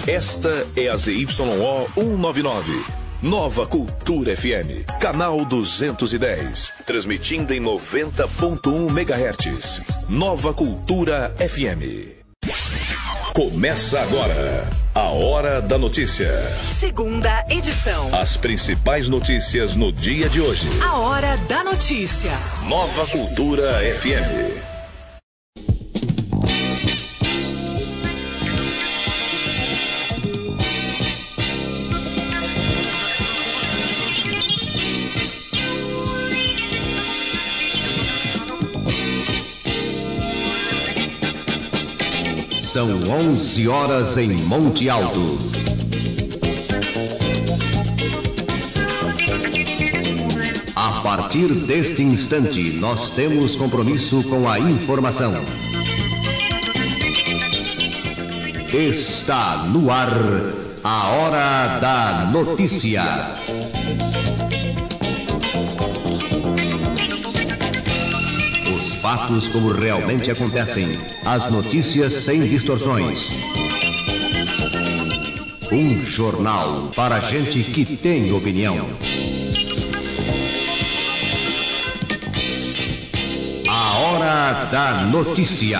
Esta é a ZYO 199. Nova Cultura FM, canal 210, transmitindo em 90.1 MHz. Nova Cultura FM. Começa agora a Hora da Notícia. Segunda edição. As principais notícias no dia de hoje. A Hora da Notícia. Nova Cultura FM. São 11 horas em Monte Alto. A partir deste instante, nós temos compromisso com a informação. Está no ar a Hora da Notícia. Fatos como realmente acontecem. As notícias sem distorções. Um jornal para gente que tem opinião. A Hora da Notícia.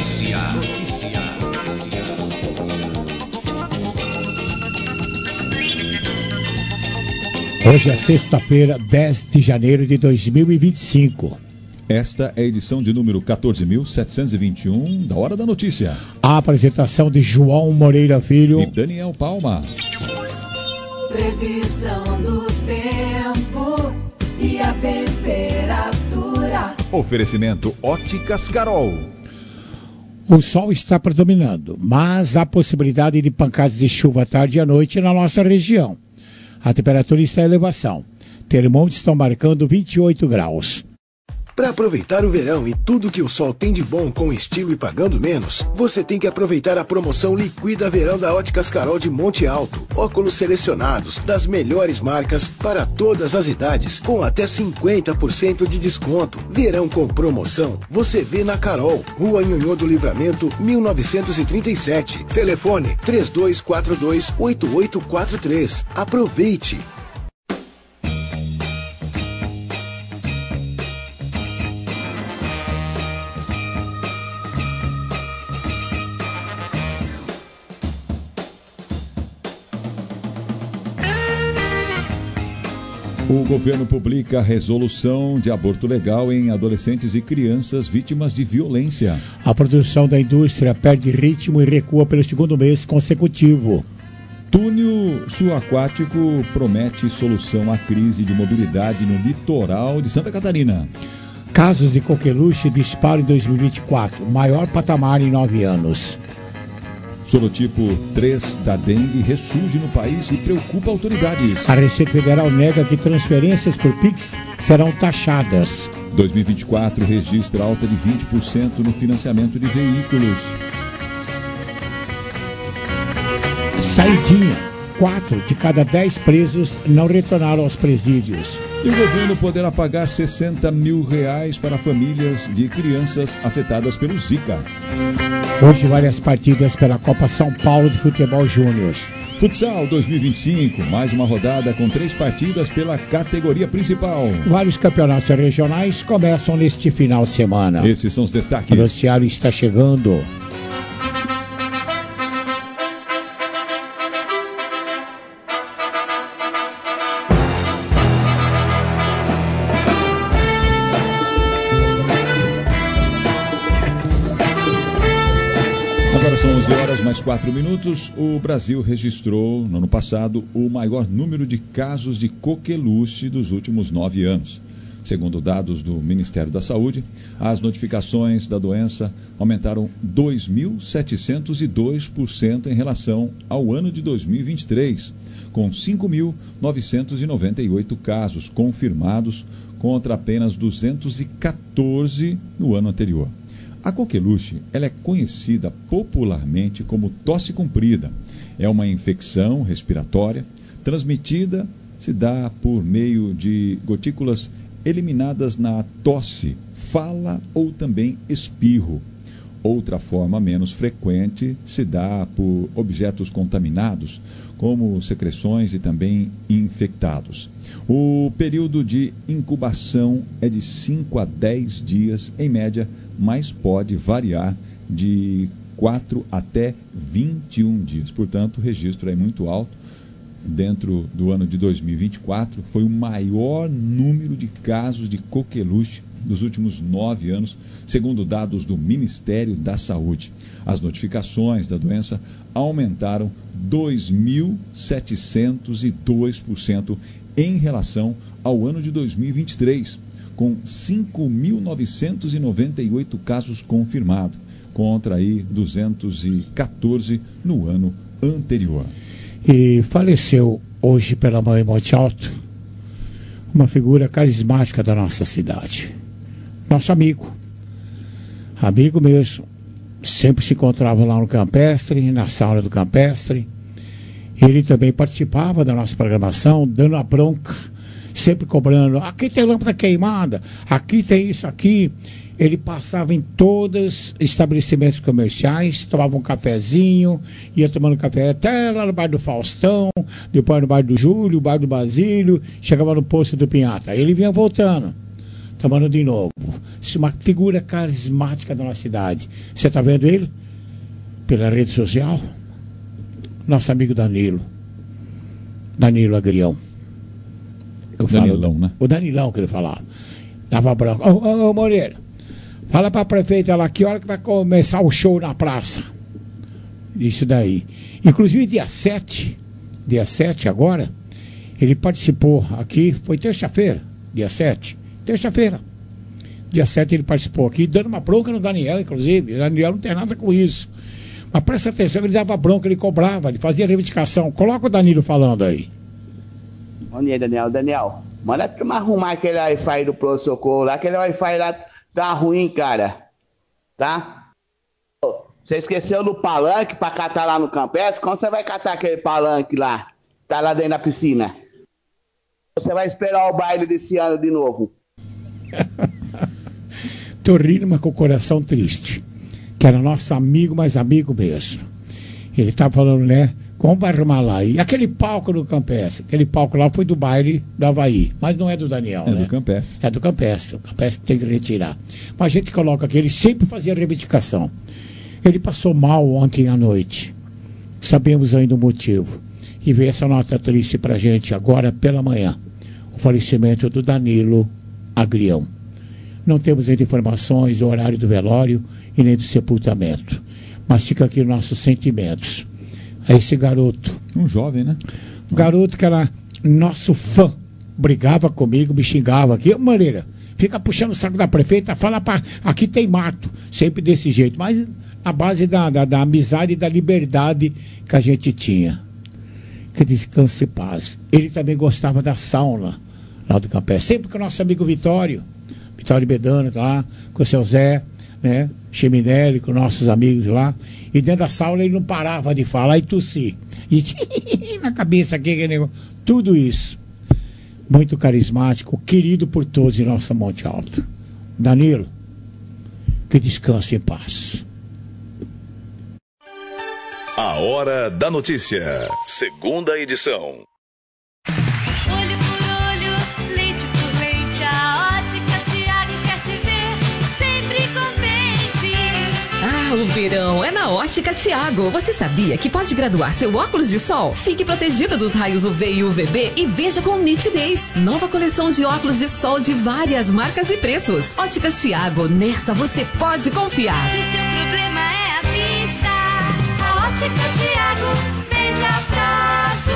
Hoje é sexta-feira, 10 de janeiro de 2025. Esta é a edição de número 14.721 da Hora da Notícia. A apresentação de João Moreira Filho e Daniel Palma. Previsão do tempo e a temperatura. Oferecimento Óticas Carol. O sol está predominando, mas há possibilidade de pancadas de chuva à tarde e à noite na nossa região. A temperatura está em elevação. Termômetros estão marcando 28 graus. Para aproveitar o verão e tudo que o sol tem de bom com estilo e pagando menos, você tem que aproveitar a promoção Liquida Verão da Óticas Carol de Monte Alto. Óculos selecionados das melhores marcas para todas as idades, com até 50% de desconto. Verão com promoção, você vê na Carol, Rua Nhonhô do Livramento, 1937. Telefone 3242-8843. Aproveite! O governo publica a resolução de aborto legal em adolescentes e crianças vítimas de violência. A produção da indústria perde ritmo e recua pelo segundo mês consecutivo. Túnel subaquático promete solução à crise de mobilidade no litoral de Santa Catarina. Casos de coqueluche disparam em 2024, maior patamar em 9 anos. Sorotipo 3 da dengue ressurge no país e preocupa autoridades. A Receita Federal nega que transferências por Pix serão taxadas. 2024 registra alta de 20% no financiamento de veículos. Saidinha. 4 de cada 10 presos não retornaram aos presídios. E o governo poderá pagar R$60 mil para famílias de crianças afetadas pelo Zika. Hoje, várias partidas pela Copa São Paulo de Futebol Júnior. Futsal 2025, mais uma rodada com 3 partidas pela categoria principal. Vários campeonatos regionais começam neste final de semana. Esses são os destaques. O noticiário está chegando. Agora são 11 horas mais 4 minutos. O Brasil registrou, no ano passado, o maior número de casos de coqueluche dos últimos 9 anos. Segundo dados do Ministério da Saúde, as notificações da doença aumentaram 2.702% em relação ao ano de 2023, com 5.998 casos confirmados contra apenas 214 no ano anterior. A coqueluche, ela é conhecida popularmente como tosse comprida. É uma infecção respiratória transmitida, se dá por meio de gotículas eliminadas na tosse, fala ou também espirro. Outra forma menos frequente se dá por objetos contaminados, como secreções e também infectados. O período de incubação é de 5 a 10 dias, em média, mas pode variar de 4 até 21 dias. Portanto, o registro é muito alto. Dentro do ano de 2024, foi o maior número de casos de coqueluche dos últimos 9 anos, segundo dados do Ministério da Saúde. As notificações da doença aumentaram 2.702% em relação ao ano de 2023, com 5.998 casos confirmados, contra aí 214 no ano anterior. E faleceu hoje pela manhã em Monte Alto uma figura carismática da nossa cidade. Nosso amigo mesmo, sempre se encontrava lá no Campestre, na sauna do Campestre. Ele também participava da nossa programação, dando a bronca, sempre cobrando, aqui tem lâmpada queimada, aqui tem isso aqui. Ele passava em todos os estabelecimentos comerciais, tomava um cafezinho, ia tomando café até lá no bairro do Faustão, depois no bairro do Júlio, bairro do Basílio, chegava no posto do Pinhata. Aí ele vinha voltando, tomando de novo. Isso é uma figura carismática da nossa cidade. Você está vendo ele? Pela rede social? Nosso amigo Danilo Agrião. Danilão, né? O Danilão que ele falava. Dava branco. Ô Moreira, fala para a prefeita lá que hora que vai começar o show na praça. Isso daí. Inclusive dia 7 agora, ele participou aqui, foi terça-feira, dia 7. Terça-feira. Dia 7 ele participou aqui, dando uma bronca no Daniel, inclusive. O Daniel não tem nada com isso. Mas presta atenção, ele dava bronca, ele cobrava, ele fazia reivindicação. Coloca o Danilo falando aí. Bom dia, Daniel. Daniel, manda tu arrumar aquele Wi-Fi do Pro Socorro lá. Aquele Wi-Fi lá tá ruim, cara. Tá? Você esqueceu do palanque pra catar lá no Campestre? Como você vai catar aquele palanque lá? Tá lá dentro da piscina? Você vai esperar o baile desse ano de novo? Tô rindo, mas com o coração triste. Que era nosso amigo, mas amigo mesmo. Ele estava falando, né? Como vai arrumar lá? E aquele palco do Campestre, aquele palco lá foi do baile do Havaí, mas não é do Daniel, né? É do Campestre. É do Campestre. O Campestre tem que retirar. Mas a gente coloca aqui, ele sempre fazia reivindicação. Ele passou mal ontem à noite. Sabemos ainda o motivo. E veio essa nota triste pra gente agora pela manhã. O falecimento do Danilo Agrião. Não temos ainda informações do horário do velório e nem do sepultamento. Mas fica aqui nossos sentimentos a esse garoto. Um jovem, né? Um garoto que era nosso fã. Brigava comigo, me xingava aqui. Maneira, fica puxando o saco da prefeita, fala para aqui tem mato. Sempre desse jeito. Mas a base da amizade e da liberdade que a gente tinha. Que descanse e paz. Ele também gostava da sauna lá do Campestre. Sempre com o nosso amigo Vitório Bedano, lá, com o seu Zé, né? Cheminelli, com nossos amigos lá. E dentro da sauna ele não parava de falar e tossir. E na cabeça aqui, aquele negócio. Tudo isso. Muito carismático, querido por todos em nossa Monte Alto. Danilo, que descanse em paz. A Hora da Notícia. Segunda edição. Olho por olho, leite por leite, a Ótica Tiago quer te ver sempre contente. Ah, o verão é na Ótica Tiago. Você sabia que pode graduar seu óculos de sol? Fique protegido dos raios UV e UVB e veja com nitidez. Nova coleção de óculos de sol de várias marcas e preços. Óticas Tiago, nessa você pode confiar. Se seu problema é a vista, a Ótica Tiago vende a prazo.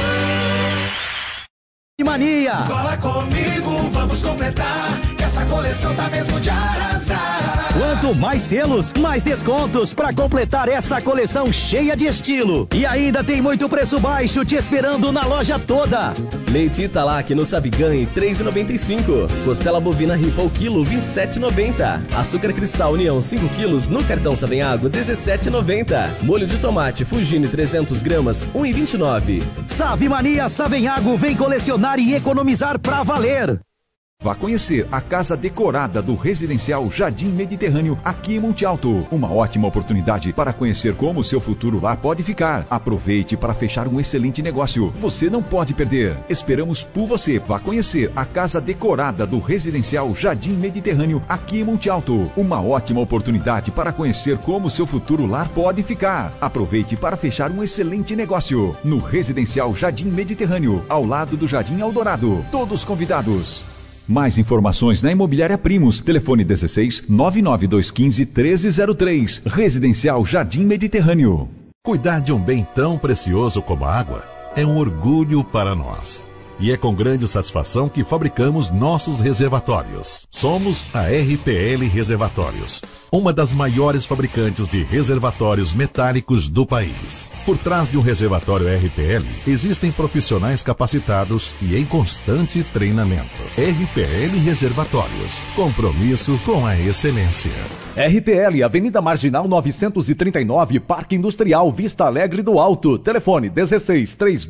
Mania! Cola comigo, vamos completar, que essa coleção tá mesmo de arrasar. Quanto mais selos, mais descontos para completar essa coleção cheia de estilo. E ainda tem muito preço baixo te esperando na loja toda. Leite Italac no Sabiganhe, R$ 3,95. Costela bovina ripa ao quilo, R$ 27,90. Açúcar cristal União, 5 quilos, no cartão Savenhago, R$ 17,90. Molho de tomate Fugine, 300 gramas, R$ 1,29. Save Mania Savenhago vem colecionar e economizar pra valer. Vá conhecer a casa decorada do Residencial Jardim Mediterrâneo, aqui em Monte Alto. Uma ótima oportunidade para conhecer como o seu futuro lá pode ficar. Aproveite para fechar um excelente negócio. Você não pode perder. Esperamos por você. Vá conhecer a casa decorada do Residencial Jardim Mediterrâneo, aqui em Monte Alto. Uma ótima oportunidade para conhecer como o seu futuro lá pode ficar. Aproveite para fechar um excelente negócio. No Residencial Jardim Mediterrâneo, ao lado do Jardim Eldorado. Todos convidados. Mais informações na Imobiliária Primos. Telefone 16 99215 1303. Residencial Jardim Mediterrâneo. Cuidar de um bem tão precioso como a água é um orgulho para nós. E é com grande satisfação que fabricamos nossos reservatórios. Somos a RPL Reservatórios, uma das maiores fabricantes de reservatórios metálicos do país. Por trás de um reservatório RPL, existem profissionais capacitados e em constante treinamento. RPL Reservatórios, compromisso com a excelência. RPL, Avenida Marginal 939, Parque Industrial Vista Alegre do Alto. Telefone 16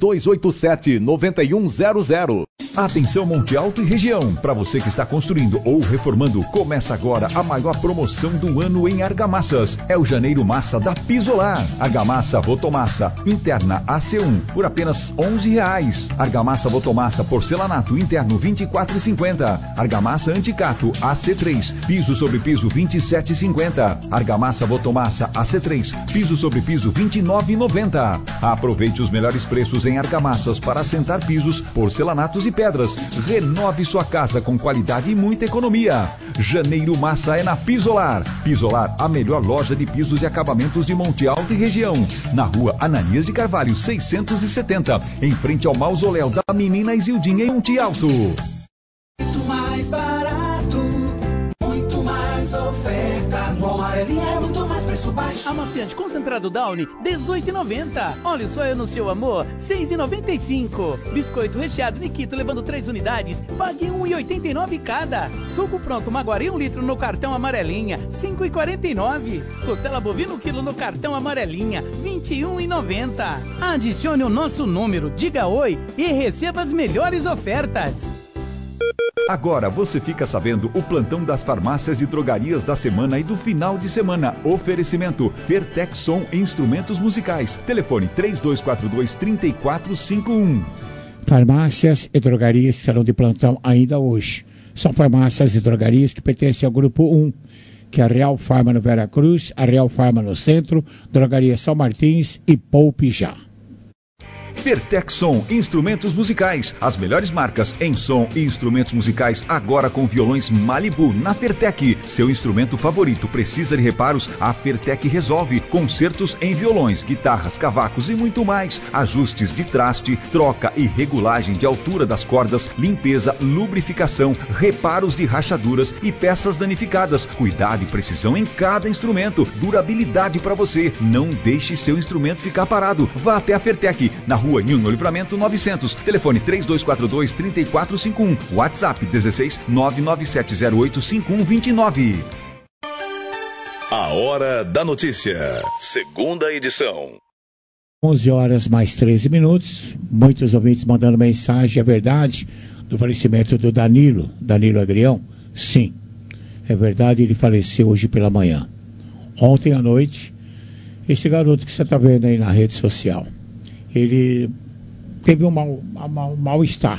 3287 9100. Atenção Monte Alto e região. Para você que está construindo ou reformando, começa agora a maior promoção do ano em argamassas. É o Janeiro Massa da Pisolar. Argamassa Votomassa interna AC1 por apenas R$11. Argamassa Votomassa porcelanato interno R$24,50. Argamassa Anticato AC3 piso sobre piso R$27,50. Argamassa Votomassa AC3 piso sobre piso R$29,90. Aproveite os melhores preços em argamassas para assentar pisos, porcelanatos e pedras. Renove sua casa com qualidade e muita economia. Janeiro Massa é na Pisolar. Pisolar, a melhor loja de pisos e acabamentos de Monte Alto e região. Na rua Ananias de Carvalho, 670, em frente ao mausoléu da Menina Isildinha em Monte Alto. Muito mais barato, muito mais ofertas. No Amarelinha é muito mais preço baixo. Amaciante concentrado Downy, R$18,90. Óleo soia no seu amor, R$6,95. Biscoito recheado Nikito levando 3 unidades, pague R$1,89 cada. Suco pronto Maguari 1 litro no cartão Amarelinha, R$5,49. Costela bovina 1 quilo no cartão Amarelinha, R$21,90. Adicione o nosso número, diga oi e receba as melhores ofertas. Agora você fica sabendo o plantão das farmácias e drogarias da semana e do final de semana. Oferecimento Vertex Som Instrumentos Musicais. Telefone 3242-3451. Farmácias e drogarias serão de plantão ainda hoje. São farmácias e drogarias que pertencem ao Grupo 1, que é a Real Farma no Vera Cruz, a Real Farma no Centro, Drogaria São Martins e Poupe Já. Vertex Som Instrumentos Musicais. As melhores marcas em som e instrumentos musicais agora com violões Malibu na Fertec. Seu instrumento favorito precisa de reparos? A Fertec resolve. Concertos em violões, guitarras, cavacos e muito mais. Ajustes de traste, troca e regulagem de altura das cordas, limpeza, lubrificação, reparos de rachaduras e peças danificadas. Cuidado e precisão em cada instrumento. Durabilidade para você. Não deixe seu instrumento ficar parado. Vá até a Fertec, na Rua Nilno Livramento 900. Telefone 3242-3451. WhatsApp 16 997085129. A Hora da Notícia. Segunda edição. 11 horas mais 13 minutos. Muitos ouvintes mandando mensagem. É verdade do falecimento do Danilo Agrião? Sim, é verdade. Ele faleceu hoje pela manhã. Ontem à noite, esse garoto que você está vendo aí na rede social, ele teve um mal-estar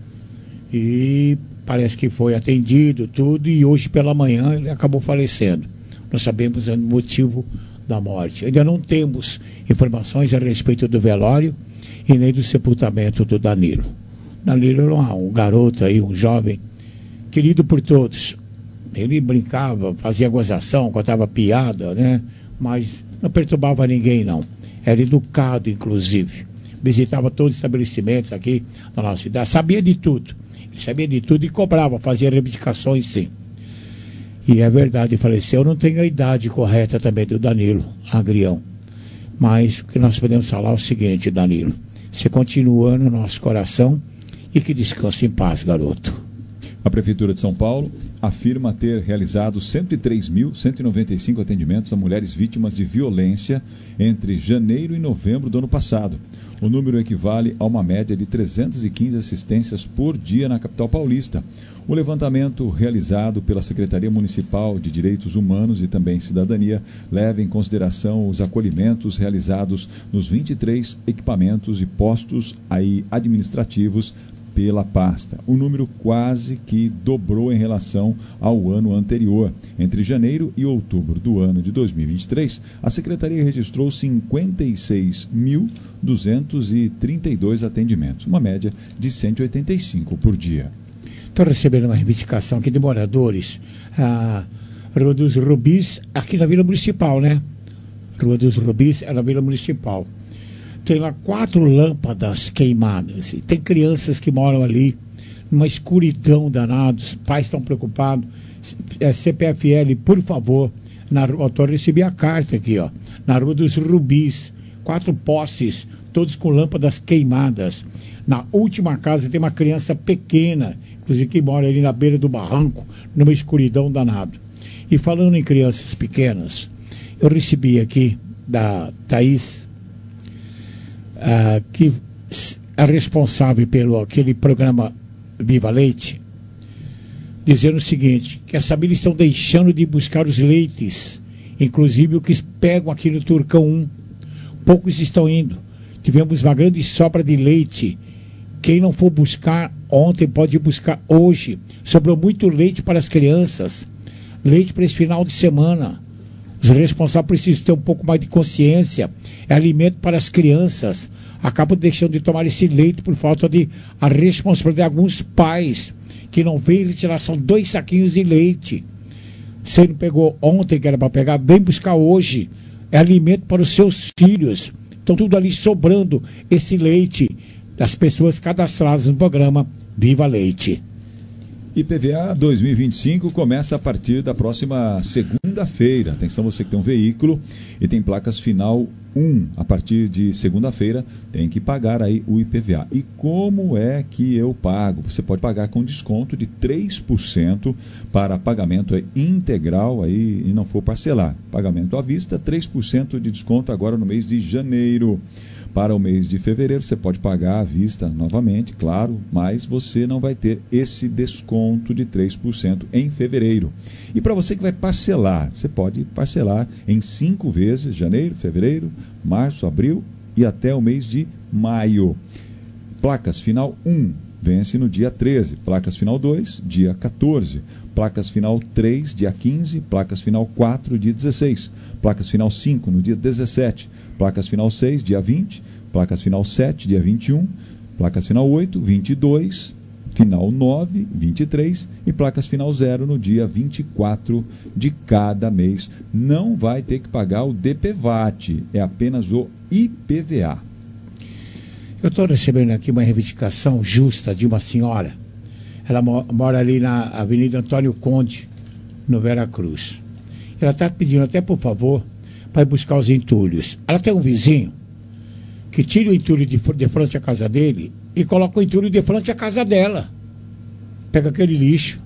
e parece que foi atendido tudo, e hoje pela manhã ele acabou falecendo. Não sabemos o motivo da morte. Ainda não temos informações a respeito do velório e nem do sepultamento do Danilo. Danilo era um garoto aí, um jovem querido por todos. Ele brincava, fazia gozação, contava piada, né? Mas não perturbava ninguém, não. Era educado, inclusive. Visitava todos os estabelecimentos aqui na nossa cidade. Sabia de tudo. Ele sabia de tudo e cobrava, fazia reivindicações, sim. E é verdade, faleceu. Eu não tenho a idade correta também do Danilo Agrião. Mas o que nós podemos falar é o seguinte, Danilo. Você continua no nosso coração e que descanse em paz, garoto. A Prefeitura de São Paulo afirma ter realizado 103.195 atendimentos a mulheres vítimas de violência entre janeiro e novembro do ano passado. O número equivale a uma média de 315 assistências por dia na capital paulista. O levantamento realizado pela Secretaria Municipal de Direitos Humanos e também Cidadania leva em consideração os acolhimentos realizados nos 23 equipamentos e postos administrativos pela pasta. O número quase que dobrou em relação ao ano anterior. Entre janeiro e outubro do ano de 2023, a Secretaria registrou 56.232 atendimentos, uma média de 185 por dia. Estou recebendo uma reivindicação aqui de moradores. A Rua dos Rubis, aqui na Vila Municipal, né? Rua dos Rubis é na Vila Municipal. Tem lá 4 lâmpadas queimadas. E tem crianças que moram ali numa escuridão danada. Os pais estão preocupados. CPFL, por favor. Eu recebi a carta aqui, ó. Na Rua dos Rubis. 4 postes, todos com lâmpadas queimadas. Na última casa tem uma criança pequena, inclusive que mora ali na beira do barranco, numa escuridão danada. E falando em crianças pequenas, eu recebi aqui da Thaís, que é responsável pelo aquele programa Viva Leite, dizendo o seguinte, que as famílias estão deixando de buscar os leites, inclusive o que pegam aqui no Turcão 1. Poucos estão indo. Tivemos uma grande sobra de leite. Quem não for buscar ontem pode ir buscar hoje. Sobrou muito leite para as crianças. Leite para esse final de semana. Os responsáveis precisam ter um pouco mais de consciência. É alimento para as crianças. Acabam deixando de tomar esse leite por falta de a responsabilidade de alguns pais que não veem tirar, são 2 saquinhos de leite. Você não pegou ontem que era para pegar, vem buscar hoje. É alimento para os seus filhos. Estão tudo ali sobrando esse leite das pessoas cadastradas no programa Viva Leite. IPVA 2025 começa a partir da próxima segunda-feira. Atenção, você que tem um veículo e tem placas final 1. A partir de segunda-feira tem que pagar aí o IPVA. E como é que eu pago? Você pode pagar com desconto de 3% para pagamento integral aí e não for parcelar. Pagamento à vista, 3% de desconto agora no mês de janeiro. Para o mês de fevereiro, você pode pagar à vista novamente, claro, mas você não vai ter esse desconto de 3% em fevereiro. E para você que vai parcelar, você pode parcelar em 5 vezes, janeiro, fevereiro, março, abril e até o mês de maio. Placas final 1, vence no dia 13. Placas final 2, dia 14. Placas final 3, dia 15. Placas final 4, dia 16. Placas final 5, no dia 17. Placas final 6, dia 20, placas final 7, dia 21, placas final 8, 22, final 9, 23 e placas final 0 no dia 24 de cada mês. Não vai ter que pagar o DPVAT, é apenas o IPVA. Eu estou recebendo aqui uma reivindicação justa de uma senhora. Ela mora ali na Avenida Antônio Conde, no Veracruz. Ela está pedindo até, por favor, para buscar os entulhos. Ela tem um vizinho que tira o entulho de frente à casa dele e coloca o entulho de frente à casa dela. Pega aquele lixo.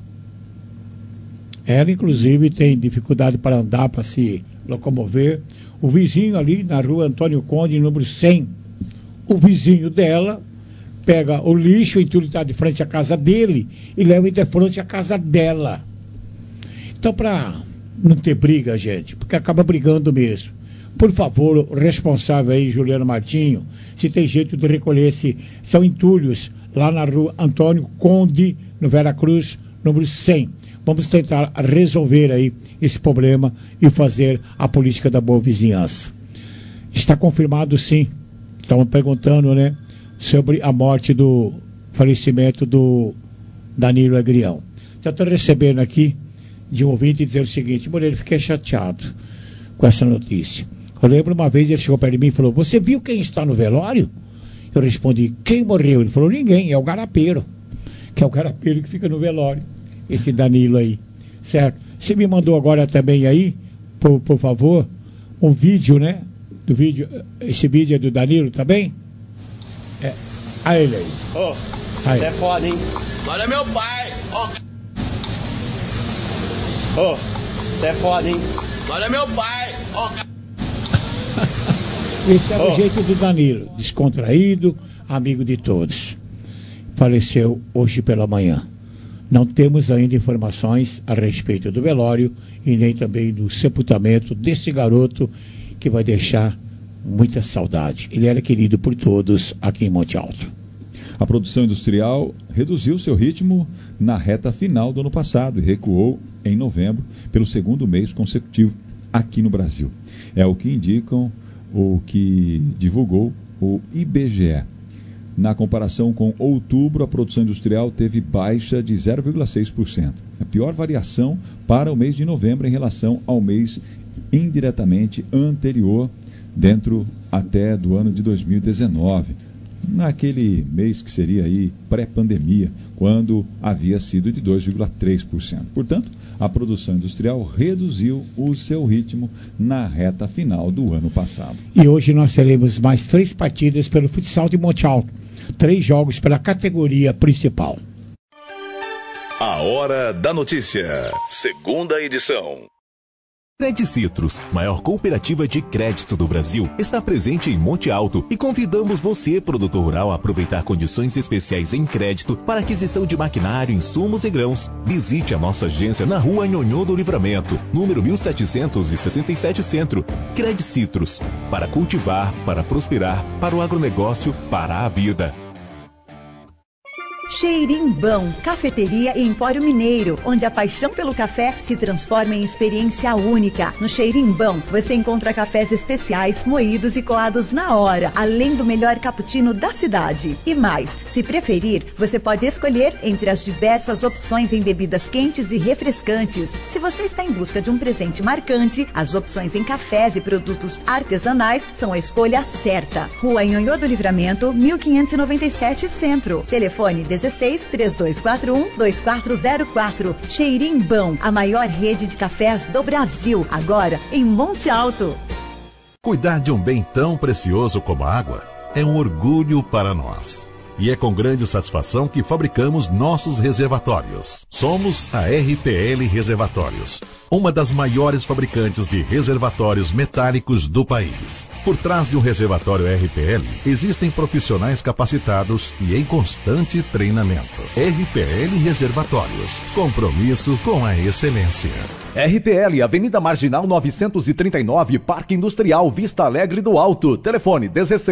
Ela, inclusive, tem dificuldade para andar, para se locomover. O vizinho ali na rua Antônio Conde, número 100, o vizinho dela pega o lixo, o entulho está de frente à casa dele e leva de frente à casa dela. Então, para não ter briga, gente, porque acaba brigando mesmo. Por favor, o responsável aí, Juliano Martinho, se tem jeito de recolher são entulhos lá na rua Antônio Conde, no Veracruz, número 100. Vamos tentar resolver aí esse problema e fazer a política da boa vizinhança. Está confirmado, sim. Estavam perguntando, né, sobre a morte do falecimento do Danilo Agrião. Já estou recebendo aqui de um ouvinte dizer o seguinte: Moreira, fiquei chateado com essa notícia. Eu lembro uma vez, ele chegou perto de mim e falou: você viu quem está no velório? Eu respondi: quem morreu? Ele falou: ninguém, é o garapeiro. Que é o garapeiro que fica no velório. Esse Danilo aí, certo? Você me mandou agora também aí, por favor, um vídeo, né? Do vídeo, esse vídeo é do Danilo também? É. A ele aí. Ô, você é foda, hein? Olha meu pai! Ó. Ô, você é foda, hein? Olha meu pai. Esse era o jeito do Danilo, descontraído, amigo de todos. Faleceu hoje pela manhã. Não temos ainda informações a respeito do velório e nem também do sepultamento desse garoto que vai deixar muita saudade. Ele era querido por todos aqui em Monte Alto. A produção industrial reduziu seu ritmo na reta final do ano passado e recuou em novembro pelo segundo mês consecutivo aqui no Brasil. É o que indicam o que divulgou o IBGE. Na comparação com outubro, a produção industrial teve baixa de 0,6%. A pior variação para o mês de novembro em relação ao mês indiretamente anterior, dentro até do ano de 2019. Naquele mês que seria aí pré-pandemia, quando havia sido de 2,3%. Portanto, a produção industrial reduziu o seu ritmo na reta final do ano passado. E hoje nós teremos mais 3 partidas pelo futsal de Monte Alto. 3 jogos pela categoria principal. A Hora da Notícia, segunda edição. Credicitrus, maior cooperativa de crédito do Brasil, está presente em Monte Alto e convidamos você, produtor rural, a aproveitar condições especiais em crédito para aquisição de maquinário, insumos e grãos. Visite a nossa agência na Rua Nhonhô do Livramento, número 1767 Centro. Credicitrus, para cultivar, para prosperar, para o agronegócio, para a vida. Xerimbão, cafeteria e empório mineiro, onde a paixão pelo café se transforma em experiência única. No Xerimbão, você encontra cafés especiais, moídos e coados na hora, além do melhor cappuccino da cidade. E mais, se preferir, você pode escolher entre as diversas opções em bebidas quentes e refrescantes. Se você está em busca de um presente marcante, as opções em cafés e produtos artesanais são a escolha certa. Rua Nhonhô do Livramento, 1597 Centro. Telefone 16-3241-2404. Xerimbão, a maior rede de cafés do Brasil, agora em Monte Alto. Cuidar de um bem tão precioso como a água é um orgulho para nós. E é com grande satisfação que fabricamos nossos reservatórios. Somos a RPL Reservatórios, uma das maiores fabricantes de reservatórios metálicos do país. Por trás de um reservatório RPL, existem profissionais capacitados e em constante treinamento. RPL Reservatórios, compromisso com a excelência. RPL, Avenida Marginal 939, Parque Industrial Vista Alegre do Alto. Telefone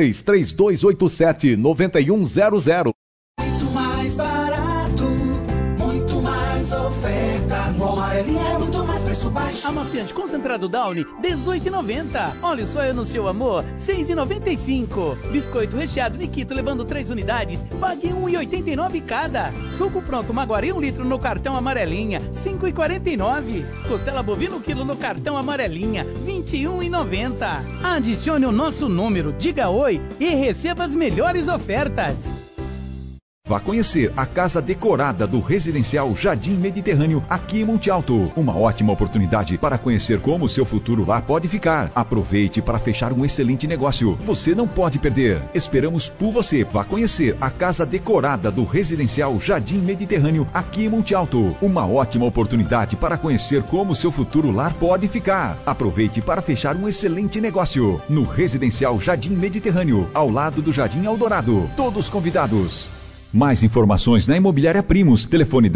16-3287-9100. Muito mais barato, muito mais ofertas. No Amarelinha é muito mais preço baixo. Amaciante concentrado Downy, R$18,90. Óleo soia no seu amor, R$6,95. Biscoito recheado Nikito levando 3 unidades, pague R$1,89 cada. Suco pronto Maguari 1 litro no cartão Amarelinha, R$5,49. Costela bovina 1 quilo no cartão Amarelinha, R$21,90. Adicione o nosso número, diga oi e receba as melhores ofertas. Vá conhecer a casa decorada do Residencial Jardim Mediterrâneo aqui em Monte Alto. Uma ótima oportunidade para conhecer como o seu futuro lá pode ficar. Aproveite para fechar um excelente negócio. Você não pode perder. Esperamos por você. Vá conhecer a casa decorada do Residencial Jardim Mediterrâneo aqui em Monte Alto. Uma ótima oportunidade para conhecer como o seu futuro lar pode ficar. Aproveite para fechar um excelente negócio. No Residencial Jardim Mediterrâneo, ao lado do Jardim Eldorado. Todos convidados. Mais informações na Imobiliária Primos. Telefone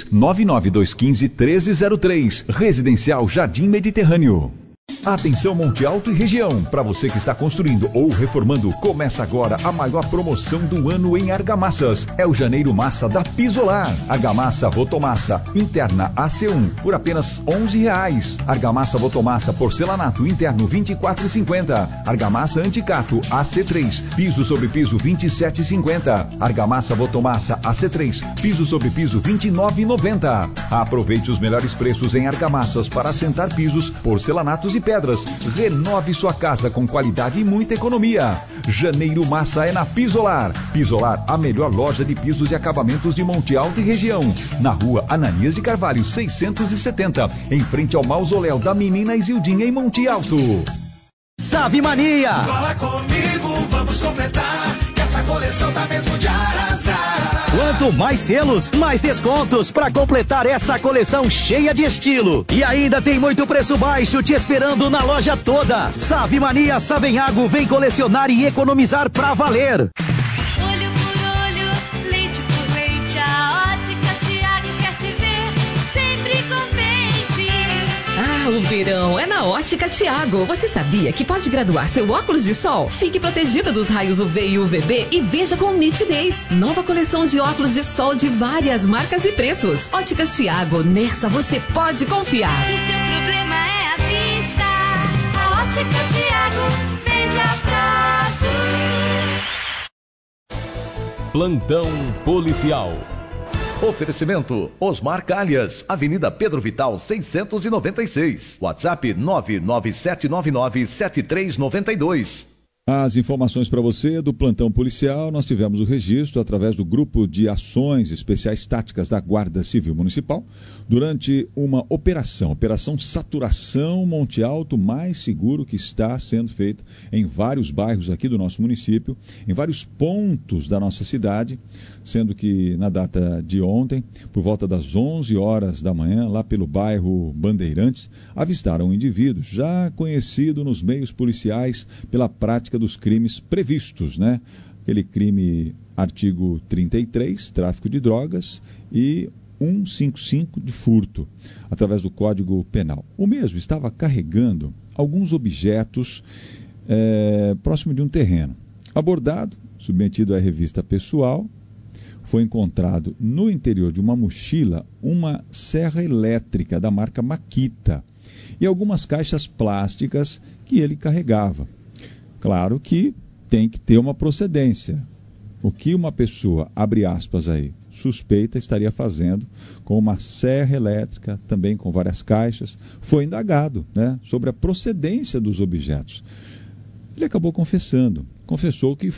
16-99215-1303. Residencial Jardim Mediterrâneo. Atenção Monte Alto e região, para você que está construindo ou reformando, começa agora a maior promoção do ano em argamassas. É o Janeiro Massa da Pisolar. Argamassa Votomassa interna AC1 por apenas R$11. Argamassa Votomassa porcelanato interno R$24,50. Argamassa Anticato AC3 piso sobre piso R$27,50. Argamassa Votomassa AC3 piso sobre piso R$29,90. Aproveite os melhores preços em argamassas para assentar pisos, porcelanatos e pedras. Renove sua casa com qualidade e muita economia. Janeiro Massa é na Pisolar. Pisolar, a melhor loja de pisos e acabamentos de Monte Alto e região. Na rua Ananias de Carvalho, 670, em frente ao mausoléu da menina Isildinha em Monte Alto. Save Mania! Cola comigo, vamos completar, que essa coleção tá mesmo de arrasar. lançamento, mais selos, mais descontos para completar essa coleção cheia de estilo. E ainda tem muito preço baixo te esperando na loja toda. Save Mania Savenhago, vem colecionar e economizar pra valer. Olho por olho, leite por leite, a Ótica Tiago quer te ver sempre contente. Ah, o verão é na Ótica Tiago. Você sabia que pode graduar seu óculos de sol? Fique protegido dos raios UV e UVB e veja com nitidez. Nova coleção de óculos de sol de várias marcas e preços. Óticas Tiago, nessa você pode confiar. O seu problema é a vista. A Ótica Tiago vende a prazo. Plantão policial. Oferecimento Osmar Calhas, Avenida Pedro Vital 696. WhatsApp 997997392. As informações para você do plantão policial, nós tivemos o registro através do Grupo de Ações Especiais Táticas da Guarda Civil Municipal, durante uma Operação Saturação Monte Alto Mais Seguro, que está sendo feita em vários bairros aqui do nosso município, em vários pontos da nossa cidade, sendo que na data de ontem, por volta das 11 horas da manhã, lá pelo bairro Bandeirantes, avistaram um indivíduo já conhecido nos meios policiais pela prática dos crimes previstos, né? Aquele crime artigo 33, tráfico de drogas, e 155 de furto, através do Código Penal. O mesmo estava carregando alguns objetos próximo de um terreno. Abordado, submetido à revista pessoal, foi encontrado no interior de uma mochila uma serra elétrica da marca Makita e algumas caixas plásticas que ele carregava. Claro que tem que ter uma procedência. O que uma pessoa, abre aspas aí, suspeita estaria fazendo com uma serra elétrica, também com várias caixas, foi indagado, né, sobre a procedência dos objetos. Ele acabou confessou que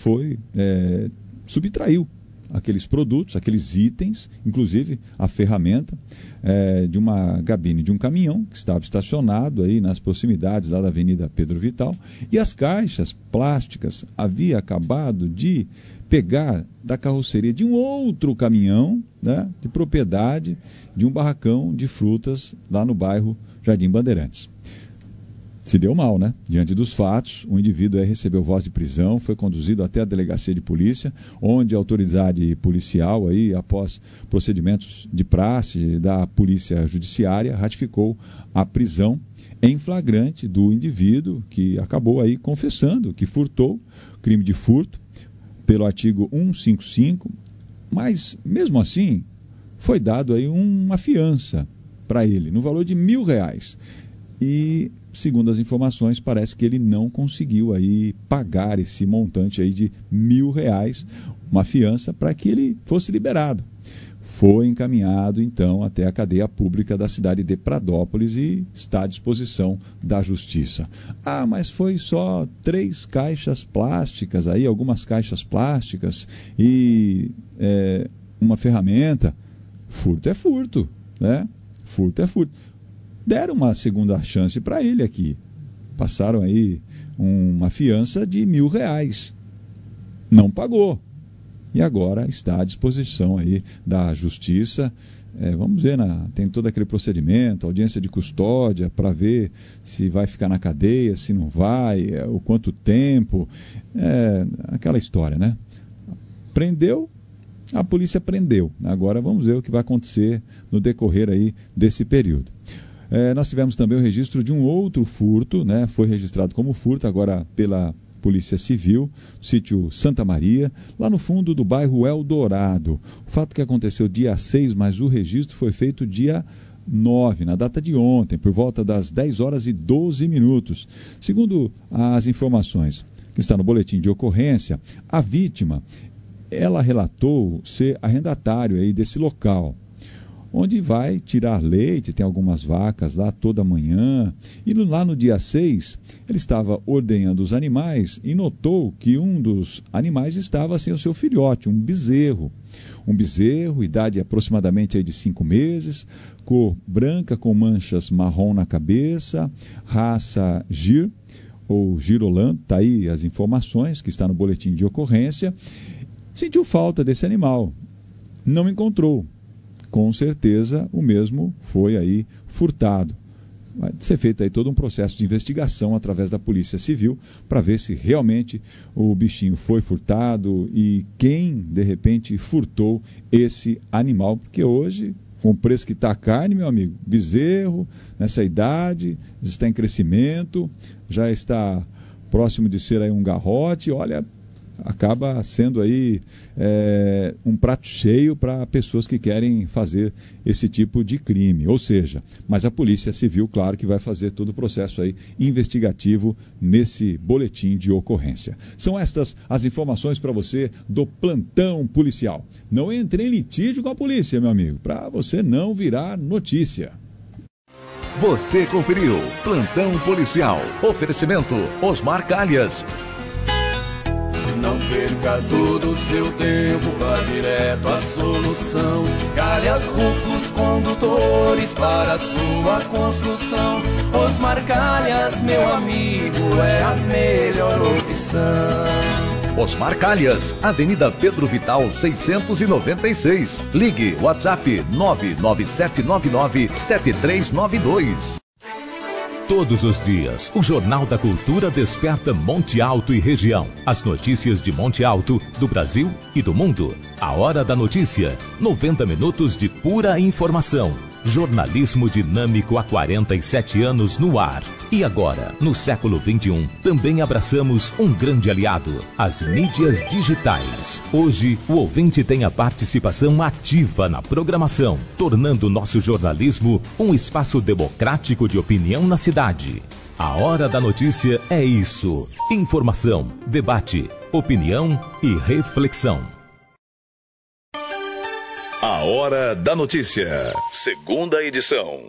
subtraiu aqueles produtos, aqueles itens, inclusive a ferramenta de uma gabine de um caminhão que estava estacionado aí nas proximidades lá da Avenida Pedro Vital, e as caixas plásticas havia acabado de pegar da carroceria de um outro caminhão, né, de propriedade de um barracão de frutas lá no bairro Jardim Bandeirantes. Se deu mal, né? Diante dos fatos, o indivíduo recebeu voz de prisão, foi conduzido até a delegacia de polícia, onde a autoridade policial, aí, após procedimentos de praxe da polícia judiciária, ratificou a prisão em flagrante do indivíduo, que acabou aí confessando que furtou, crime de furto, pelo artigo 155, mas, mesmo assim, foi dado aí uma fiança para ele, no valor de R$1.000. E, segundo as informações, parece que ele não conseguiu aí pagar esse montante aí de R$1.000, uma fiança, para que ele fosse liberado. Foi encaminhado, então, até a cadeia pública da cidade de Pradópolis e está à disposição da Justiça. Ah, mas foi só 3 caixas plásticas, aí, algumas caixas plásticas e uma ferramenta. Furto é furto, né? Furto é furto. Deram uma segunda chance para ele aqui. Passaram aí uma fiança de R$1.000. Não pagou. E agora está à disposição aí da Justiça. Vamos ver, tem todo aquele procedimento, audiência de custódia, para ver se vai ficar na cadeia, se não vai, o quanto tempo. Aquela história, né? Prendeu, a polícia prendeu. Agora vamos ver o que vai acontecer no decorrer aí desse período. Nós tivemos também o registro de um outro furto, né? Foi registrado como furto agora pela Polícia Civil, sítio Santa Maria, lá no fundo do bairro Eldorado. O fato que aconteceu dia 6, mas o registro foi feito dia 9, na data de ontem, por volta das 10h12. Segundo as informações que está no boletim de ocorrência, a vítima, ela relatou ser arrendatário aí desse local, onde vai tirar leite, tem algumas vacas lá toda manhã. E lá no dia 6, ele estava ordenhando os animais e notou que um dos animais estava sem o seu filhote, um bezerro. Um bezerro, idade aproximadamente aí de 5 meses, cor branca com manchas marrom na cabeça, raça Gir, ou Girolando, está aí as informações que está no boletim de ocorrência. Sentiu falta desse animal. não encontrou. Com certeza o mesmo foi aí furtado. Vai ser feito aí todo um processo de investigação através da Polícia Civil para ver se realmente o bichinho foi furtado e quem, de repente, furtou esse animal. Porque hoje, com o preço que está a carne, meu amigo, bezerro, nessa idade, já está em crescimento, já está próximo de ser aí um garrote, olha, acaba sendo aí um prato cheio para pessoas que querem fazer esse tipo de crime. Ou seja, mas a Polícia Civil, claro que vai fazer todo o processo aí investigativo nesse boletim de ocorrência. São estas as informações para você do plantão policial. Não entre em litígio com a polícia, meu amigo, para você não virar notícia. Você conferiu Plantão Policial. Oferecimento Osmar Calhas. Não perca todo o seu tempo, vá direto à solução. Calhas Rufos Condutores para a sua construção. Osmar Calhas, meu amigo, é a melhor opção. Osmar Calhas, Avenida Pedro Vital 696. Ligue WhatsApp 997997392. Todos os dias, o Jornal da Cultura desperta Monte Alto e região. As notícias de Monte Alto, do Brasil e do mundo. A Hora da Notícia. 90 minutos de pura informação. Jornalismo dinâmico há 47 anos no ar. E agora, no século XXI, também abraçamos um grande aliado, as mídias digitais. Hoje, o ouvinte tem a participação ativa na programação, tornando nosso jornalismo um espaço democrático de opinião na cidade. A Hora da Notícia é isso. Informação, debate, opinião e reflexão. A Hora da Notícia, segunda edição.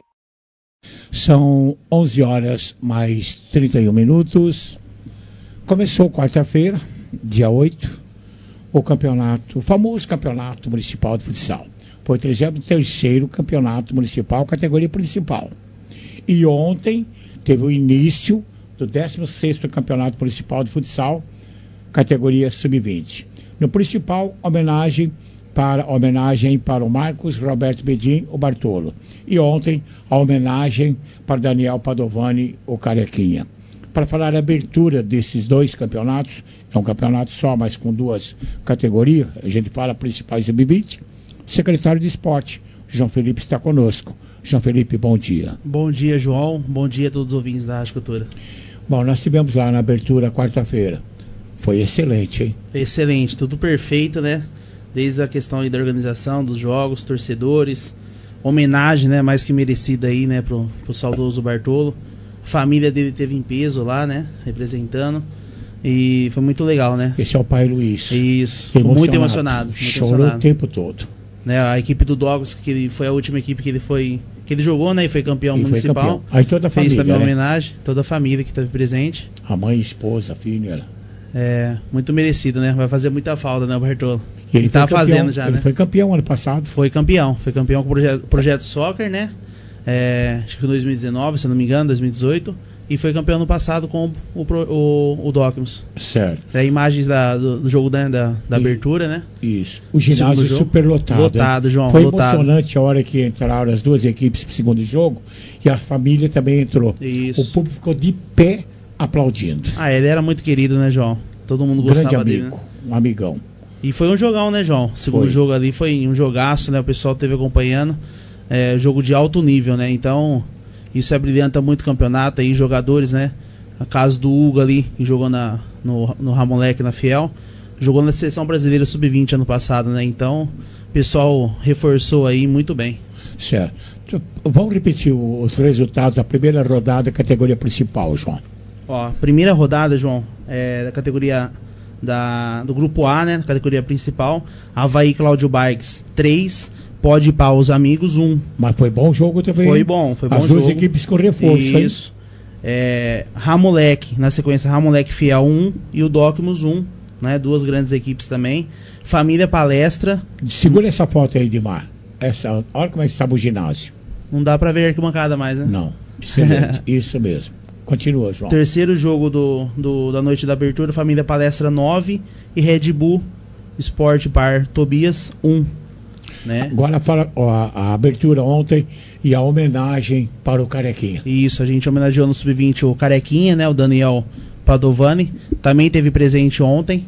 São 11 horas mais 31 minutos. Começou quarta-feira, dia 8, o famoso campeonato municipal de futsal. Foi o 33º campeonato municipal, categoria principal. E ontem teve o início do 16º campeonato municipal de futsal, categoria sub-20. No principal, homenagem para o Marcos Roberto Bedin, o Bartolo. E ontem, a homenagem para Daniel Padovani, o Carequinha. Para falar a abertura desses dois campeonatos, é um campeonato só, mas com duas categorias, a gente fala principais sub-20, o secretário de esporte, João Felipe, está conosco. João Felipe, bom dia. Bom dia, João. Bom dia a todos os ouvintes da Rádio Cultura. Bom, nós tivemos lá na abertura quarta-feira. Foi excelente, hein? Excelente, tudo perfeito, né? Desde a questão aí da organização, dos jogos, torcedores, homenagem, né, mais que merecida aí, né, pro saudoso Bartolo. A família dele teve em peso lá, né, representando. E foi muito legal, né? Esse é o pai Luiz. Isso, muito emocionado. Chorou o tempo todo. Né, a equipe do Dogos, que foi a última equipe que ele jogou, né, e foi campeão municipal. Foi campeão. Aí toda a família, fez também uma né? homenagem, toda a família que esteve presente. A mãe, a esposa, a filha. Muito merecido, né? Vai fazer muita falta, né, o Bartolo? Ele tá fazendo já, ele, né? Foi campeão ano passado. Foi campeão com o projeto Soccer, né? Acho que em 2019, se não me engano, 2018. E foi campeão ano passado com o Docmus. Certo. Imagens do jogo da abertura, né? Isso. O ginásio super lotado. Lotado, João. Foi emocionante a hora que entraram as duas equipes para o segundo jogo. E a família também entrou. Isso. O público ficou de pé aplaudindo. Ele era muito querido, né, João? Todo mundo gostava grande dele, amigo, né? Um amigão. E foi um jogão, né, João? O segundo jogo ali foi um jogaço, né? O pessoal esteve acompanhando. Jogo de alto nível, né? Então, isso brilhanta muito o campeonato aí, jogadores, né? A caso do Hugo ali, que jogou no Ramolec, na Fiel. Jogou na Seleção Brasileira Sub-20 ano passado, né? Então, o pessoal reforçou aí muito bem. Certo. Vamos repetir os resultados da primeira rodada, categoria principal, João. Primeira rodada, João, da categoria do grupo A, né? Categoria principal. Avaí Cláudio Bikes 3, Pode Pá os Amigos 1. Mas foi bom o jogo também. Foi bom As duas equipes com reforço. Isso. Ramolec, na sequência, Ramolec Fiel 1 e o Docmus 1, né? Duas grandes equipes também. Família Palestra. Segura essa foto aí, Dimar. Olha como é que estava o ginásio. Não dá pra ver a arquibancada mais, né? Não. Excelente. Isso mesmo. Continua, João. Terceiro jogo da noite da abertura, Família Palestra 9 e Red Bull Sport Bar Tobias 1. né? Agora fala a abertura ontem e a homenagem para o Carequinha. Isso, a gente homenageou no Sub-20 o Carequinha, né? O Daniel Padovani. Também teve presente ontem.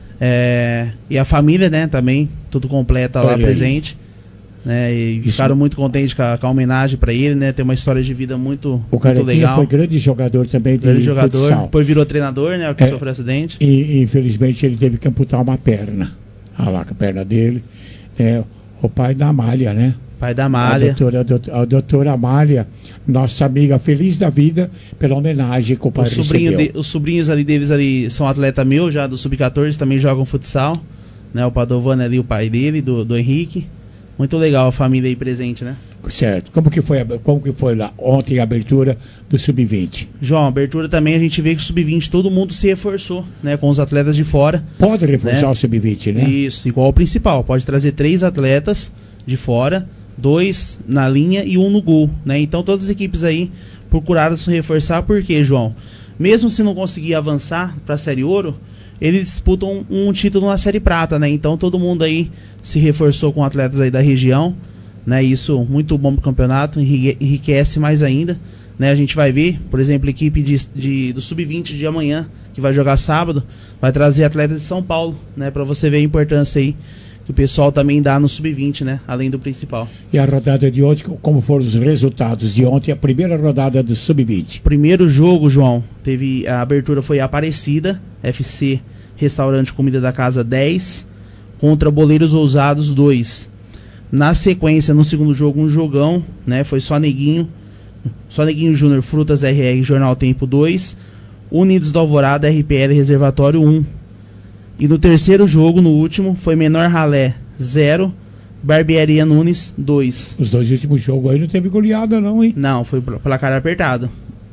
E a família, né? Também, tudo completa lá presente. Né, e ficaram muito contentes com a homenagem para ele, né? Tem uma história de vida muito legal. Foi grande jogador também de futsal. Depois virou treinador, né? Que sofreu acidente. E infelizmente ele teve que amputar uma perna. Olha lá com a perna dele. O pai da Amália, né? Pai da Amália. A doutora Amália, nossa amiga feliz da vida, pela homenagem que o pai recebeu. Os sobrinhos ali deles ali são atleta meu, já do Sub-14, também jogam futsal. Né? O Padovani ali, o pai dele, do Henrique. Muito legal a família aí presente, né? Certo. Como que foi lá ontem a abertura do Sub-20? João, a abertura também a gente vê que o Sub-20 todo mundo se reforçou, né? Com os atletas de fora. Pode reforçar, né? O Sub-20, né? Isso, igual o principal. Pode trazer 3 atletas de fora, 2 na linha e 1 no gol, né? Então todas as equipes aí procuraram se reforçar, porque, João, mesmo se não conseguir avançar para a Série Ouro, eles disputam um título na Série Prata, né? Então todo mundo aí se reforçou com atletas aí da região, né? Isso muito bom pro campeonato, enriquece mais ainda, né? A gente vai ver, por exemplo, a equipe do Sub-20 de amanhã, que vai jogar sábado, vai trazer atletas de São Paulo, né? Para você ver a importância aí que o pessoal também dá no Sub-20, né? Além do principal. E a rodada de ontem, como foram os resultados de ontem, a primeira rodada do Sub-20? Primeiro jogo, João, a abertura foi Aparecida, FC Restaurante Comida da Casa 10, contra Boleiros Ousados 2. Na sequência, no segundo jogo, um jogão, né? Foi só Neguinho Júnior, Frutas RR, Jornal Tempo 2, Unidos do Alvorada, RPL Reservatório 1. E no terceiro jogo, no último, foi Menor Ralé 0, Barbearia Nunes 2. Os 2 últimos jogos aí não teve goleada não, hein? Não, foi placar apertado.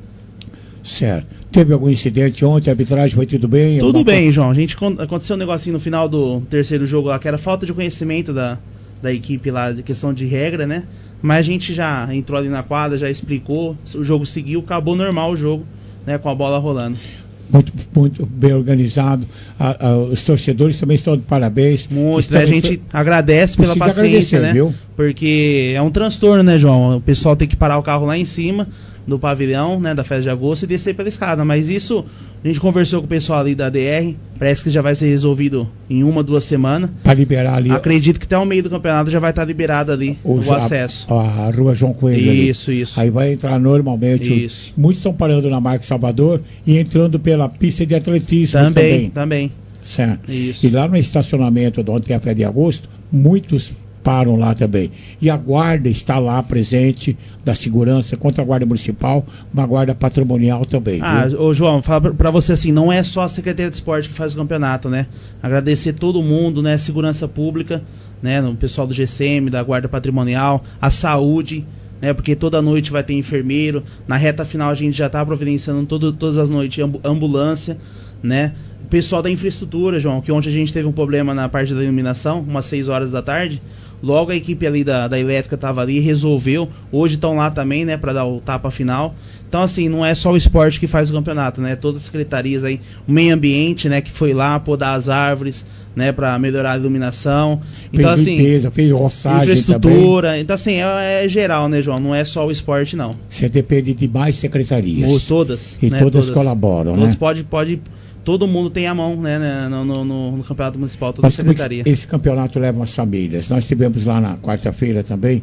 Certo. Teve algum incidente ontem? A arbitragem foi tudo bem? Tudo bem, João. Aconteceu um negocinho no final do terceiro jogo lá, que era falta de conhecimento da equipe lá, de questão de regra, né? Mas a gente já entrou ali na quadra, já explicou, o jogo seguiu, acabou normal o jogo, né? Com a bola rolando. Muito bem organizado. Os torcedores também estão de parabéns. Muito, né? A gente agradece pela paciência, né? Viu? Porque é um transtorno, né, João? O pessoal tem que parar o carro lá em cima do pavilhão, né, da festa de agosto e descer pela escada, mas isso a gente conversou com o pessoal ali da DR, parece que já vai ser resolvido em 1-2 semanas. Para liberar ali. Acredito que até o meio do campeonato já vai estar liberado ali o acesso. A Rua João Coelho. Isso. Aí vai entrar normalmente. Isso. Muitos estão parando na Marco Salvador e entrando pela pista de atletismo também. Certo. Isso. E lá no estacionamento onde tem a festa de agosto, muitos param lá também. E a guarda está lá presente, da segurança, contra a guarda municipal, uma guarda patrimonial também. Ô João, fala pra você assim, não é só a Secretaria de Esporte que faz o campeonato, né? Agradecer todo mundo, né? Segurança pública, né? O pessoal do GCM, da guarda patrimonial, a saúde, né? Porque toda noite vai ter enfermeiro, na reta final a gente já tá providenciando todas as noites ambulância, né? O pessoal da infraestrutura, João, que ontem a gente teve um problema na parte da iluminação, umas 6 horas da tarde. Logo a equipe ali da elétrica estava ali, resolveu. Hoje estão lá também, né, para dar o tapa final. Então, assim, não é só o esporte que faz o campeonato, né? Todas as secretarias aí, o meio ambiente, né, que foi lá podar as árvores, né, para melhorar a iluminação. Então, fez assim, limpeza, fez roçagem infraestrutura. Também. Então, assim, é geral, né, João? Não é só o esporte, não. Você depende de mais secretarias. Todas. E né, todas colaboram, todas, né? Pode. Todo mundo tem a mão, né, no campeonato municipal, toda a secretaria. Esse campeonato leva as famílias. Nós tivemos lá na quarta-feira também,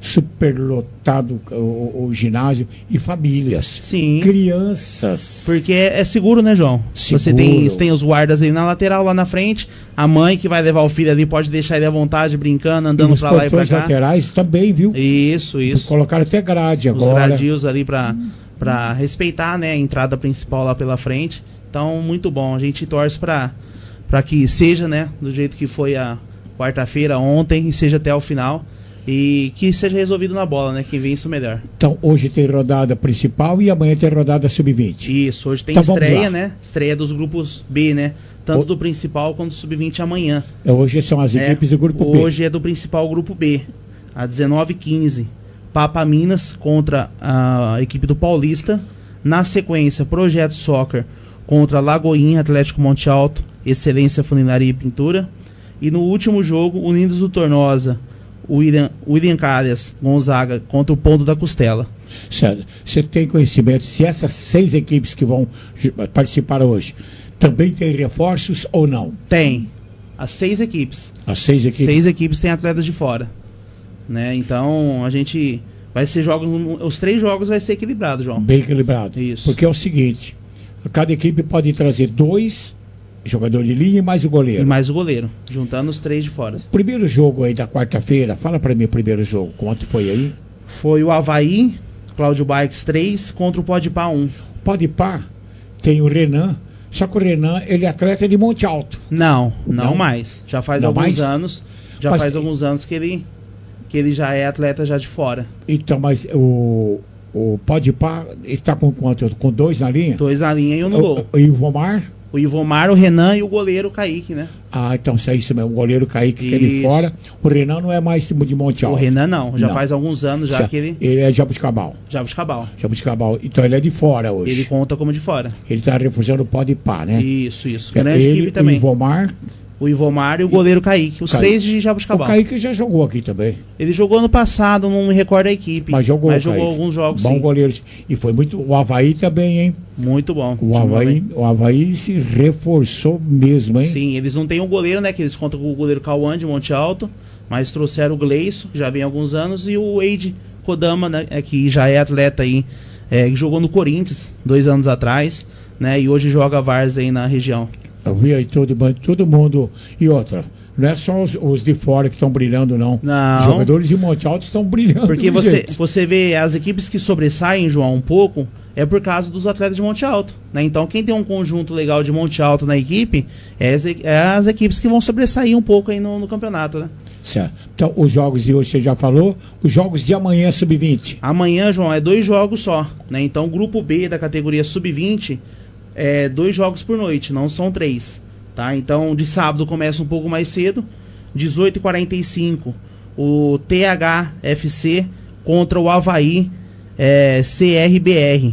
superlotado o ginásio e famílias. Sim. Crianças. Porque é seguro, né, João? Seguro. Você tem os guardas ali na lateral, lá na frente, a mãe que vai levar o filho ali pode deixar ele à vontade, brincando, andando pra lá e pra cá. Os laterais também, viu? Isso. Colocaram até grade agora. Os gradios ali pra respeitar, né, a entrada principal lá pela frente. Então, muito bom. A gente torce para que seja, né, do jeito que foi a quarta-feira ontem e seja até o final. E que seja resolvido na bola, né? Quem vence isso melhor. Então, hoje tem rodada principal e amanhã tem rodada sub-20. Isso, hoje tem estreia, né? Estreia dos grupos B, né? Tanto do principal quanto do sub-20 amanhã. Hoje são as equipes do grupo B. Hoje é do principal grupo B, às 19h15. Papa Minas contra a equipe do Paulista. Na sequência, Projeto Soccer contra Lagoinha, Atlético Monte Alto, Excelência Funilaria e Pintura. E no último jogo, Unidos do Tornosa, William Calhas Gonzaga contra o Ponto da Costela. Certo. Você tem conhecimento se essas 6 equipes que vão participar hoje também tem reforços ou não? Tem. As 6 equipes. As 6 equipes? 6 equipes têm atletas de fora. Né? Então, a gente vai ser jogos... Os 3 jogos vai ser equilibrado, João. Bem equilibrado. Isso. Porque é o seguinte, cada equipe pode trazer 2 jogadores de linha e mais o goleiro. E mais o goleiro, juntando os 3 de fora. Primeiro jogo aí da quarta-feira, fala pra mim o primeiro jogo, quanto foi aí? Foi o Avaí, Cláudio Bikes 3 contra o Podpah 1. Podpah tem o Renan, só que o Renan, ele é atleta de Monte Alto. Não mais. Já faz não alguns mais? anos. Alguns anos que ele já é atleta já de fora. Então, mas o Podpah, ele está com quanto? Com 2 na linha? 2 na linha e 1 no gol. O Ivomar? O Ivomar, o Renan e o goleiro Kaique, né? Ah, então isso é isso mesmo. O goleiro Kaique que é de fora. O Renan não é mais de Monte Alto. O Renan não. Já faz alguns anos já que ele... Ele é Jabuticabal. Jabuticabal. Então ele é de fora hoje. Ele conta como de fora. Ele está reforçando o Podpah, né? Isso. Grande equipe também. O Ivomar e o goleiro Kaique. Os 3 de Jabuticabal. O Kaique já jogou aqui também. Ele jogou ano passado, não me recordo a equipe. Mas jogou alguns jogos, bom sim. Goleiro. E foi muito... O Avaí também, hein? Muito bom. O Avaí se reforçou mesmo, hein? Sim, eles não têm um goleiro, né? Que eles contam com o goleiro Cauã de Monte Alto. Mas trouxeram o Gleison, que já vem há alguns anos. E o Eide Kodama, né? Que já é atleta aí. Que jogou no Corinthians 2 anos atrás. Né? E hoje joga Várzea aí na região. Eu vi aí todo mundo. E outra, não é só os de fora que estão brilhando, não. Os jogadores de Monte Alto estão brilhando. Porque você vê as equipes que sobressaem, João, um pouco, é por causa dos atletas de Monte Alto. Né? Então, quem tem um conjunto legal de Monte Alto na equipe é as equipes que vão sobressair um pouco aí no campeonato, né? Certo. Então, os jogos de hoje você já falou. Os jogos de amanhã, sub-20. Amanhã, João, é 2 jogos só. Né? Então, o grupo B da categoria sub-20... 2 jogos por noite, não são 3, tá? Então, de sábado começa um pouco mais cedo, 18h45, o THFC contra o Avaí CRBR,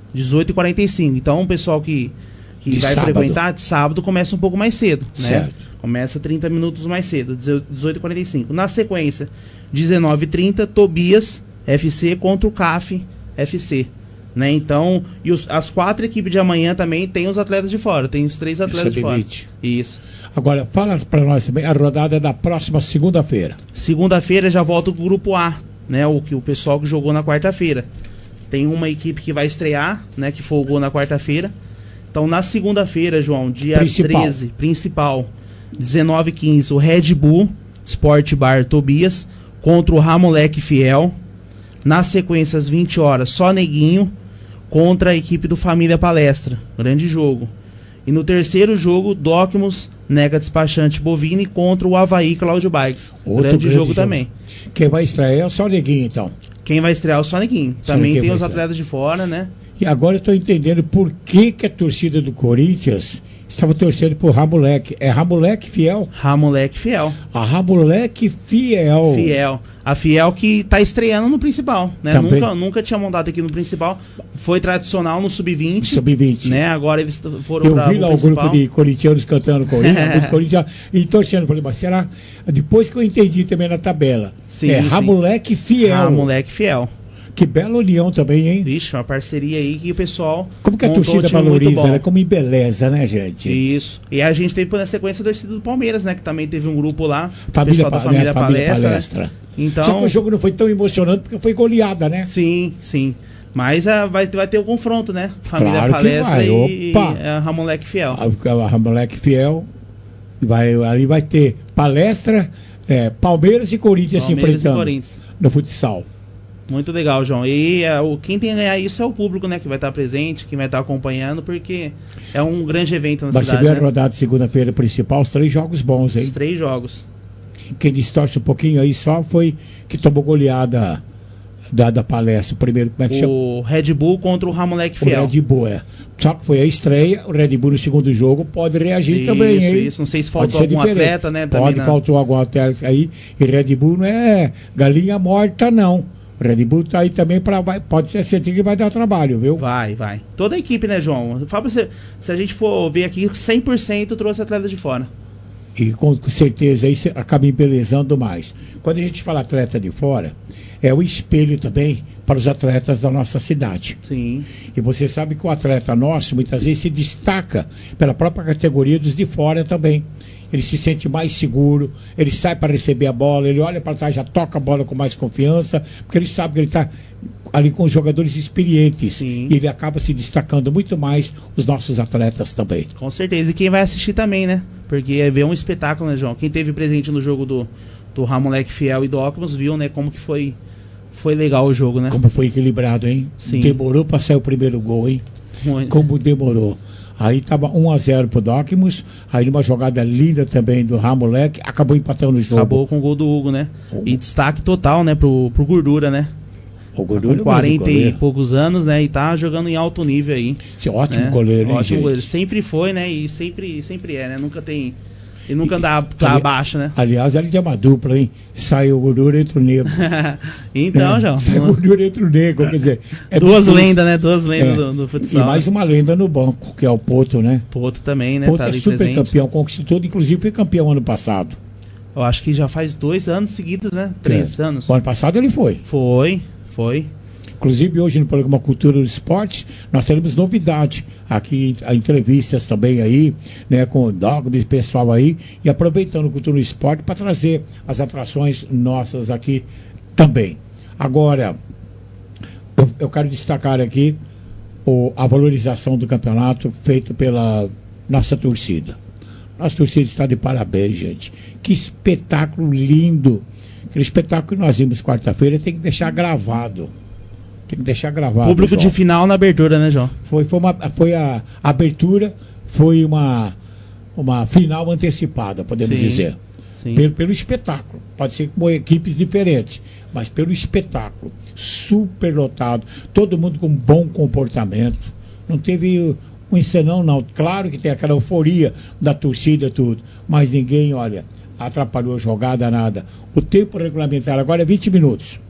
18h45. Então, o pessoal que vai frequentar de sábado começa um pouco mais cedo, né? Começa 30 minutos mais cedo, 18h45. Na sequência, 19h30, Tobias FC contra o CAF FC. Né? Então, e as 4 equipes de amanhã também tem os atletas de fora, tem os 3 atletas de fora. Isso. Agora, fala para nós também a rodada da próxima segunda-feira. Segunda-feira já volta o grupo A, né? O pessoal que jogou na quarta-feira. Tem uma equipe que vai estrear, né? Que folgou na quarta-feira. Então, na segunda-feira, João, dia 13, principal, 19h15, o Red Bull Sport Bar Tobias contra o Ramoleque Fiel. Na sequência, às 20 horas, só Neguinho contra a equipe do Família Palestra. Grande jogo. E no terceiro jogo, Docmus Nega Despachante Bovini contra o Avaí Cláudio Bikes. Grande jogo também. Quem vai estrear é o Só Neguinho, então. Quem vai estrear é o Só Neguinho. Também tem os atletas de fora, né? E agora eu estou entendendo por que a torcida do Corinthians estava torcendo por Ramoleque. É Ramoleque Fiel? Ramoleque Fiel. A Ramoleque Fiel. A Fiel que está estreando no principal, né? Nunca tinha montado aqui no principal. Foi tradicional no Sub-20. Sub-20. Né? Agora eles foram para o principal. Eu vi lá o grupo de corintianos cantando Corinthians, e torcendo. Falei, mas será? Depois que eu entendi também na tabela. Sim, Ramoleque Fiel. Ramoleque Fiel. Que bela união também, hein? Vixe, uma parceria aí que o pessoal... Como que a torcida valoriza, né? Como embeleza, né, gente? Isso. E a gente teve na sequência a torcida do Palmeiras, né? Que também teve um grupo lá. Família Palestra. Né? Então... Só que o jogo não foi tão emocionante porque foi goleada, né? Sim. Mas vai ter o confronto, né? Família claro Palestra e Ramoleque Fiel. A Ramoleque Fiel. Ali vai ter Palestra, Palmeiras e Corinthians se enfrentando no futsal. Muito legal, João. E quem tem a ganhar isso é o público, né? Que vai estar presente, que vai estar acompanhando, porque é um grande evento na cidade. Vai ser a rodada de segunda-feira principal, os 3 jogos bons, hein? Os 3 jogos. Quem distorce um pouquinho aí só foi que tomou goleada da palestra. O primeiro, como é que chama? O Red Bull contra o Ramoleque Fiel. O Red Bull, Só que foi a estreia, o Red Bull no segundo jogo pode reagir também, hein? Isso, não sei se faltou algum atleta, né? Faltou algum atleta aí. E Red Bull não é galinha morta, não. O Red Bull tá aí também pode ser certinho que vai dar trabalho, viu? Vai. Toda a equipe, né, João? Fala pra você, se a gente for ver aqui, 100% trouxe atletas de fora. E com certeza isso acaba embelezando mais. Quando a gente fala atleta de fora, é o espelho também para os atletas da nossa cidade. Sim. E você sabe que o atleta nosso muitas vezes se destaca pela própria categoria dos de fora também. Ele se sente mais seguro, ele sai para receber a bola, ele olha para trás, já toca a bola com mais confiança, porque ele sabe que ele está ali com os jogadores experientes. Sim. E ele acaba se destacando muito mais os nossos atletas também. Com certeza. E quem vai assistir também, né? Porque é ver um espetáculo, né, João? Quem teve presente no jogo do Ramoleque Fiel e do Ocmos viu, né, como que foi legal o jogo, né? Como foi equilibrado, hein? Sim. Demorou para sair o primeiro gol, hein? Muito. Como demorou. Aí estava 1-0 pro Docmus, aí uma jogada linda também do Ramoleque, acabou empatando o jogo. Acabou com o gol do Hugo, né? E destaque total, né, pro Gordura, né? O Gordura com 40 e poucos anos, né? E tá jogando em alto nível aí. Esse ótimo né? goleiro, hein, ótimo gente? goleiro. Sempre foi, né? E sempre é, né? Nunca tem... Ele nunca anda abaixo, né? Aliás, ele tem uma dupla, hein? Sai o Gordura, entra o Negro. Então, João. Sai o Gordura, entra o Negro, quer dizer... Duas lendas, né? Duas lendas do futsal. E mais uma lenda no banco, que é o Poto, né? Poto também, né? Poto tá é ali super presente. campeão, conquistou, inclusive foi campeão ano passado. Eu acho que já faz 2 anos seguidos, né? 3 anos. O ano passado ele foi. Foi. Inclusive hoje no programa Cultura do Esporte nós teremos novidade aqui, entrevistas também aí, né, com o Dogby, pessoal aí, e aproveitando o Cultura do Esporte para trazer as atrações nossas aqui também. Agora, eu quero destacar aqui a valorização do campeonato feito pela nossa torcida. Nossa torcida está de parabéns, gente. Que espetáculo lindo. Aquele espetáculo que nós vimos quarta-feira tem que deixar gravado. Tem que deixar gravado. Público João. de final na abertura, né, João? Foi a abertura, foi uma final antecipada, podemos dizer. Sim. Pelo espetáculo. Pode ser com equipes diferentes, mas pelo espetáculo. Super lotado, todo mundo com bom comportamento. Não teve um encenão, não. Claro que tem aquela euforia da torcida, tudo. Mas ninguém, olha, atrapalhou a jogada, nada. O tempo regulamentar agora é 20 minutos.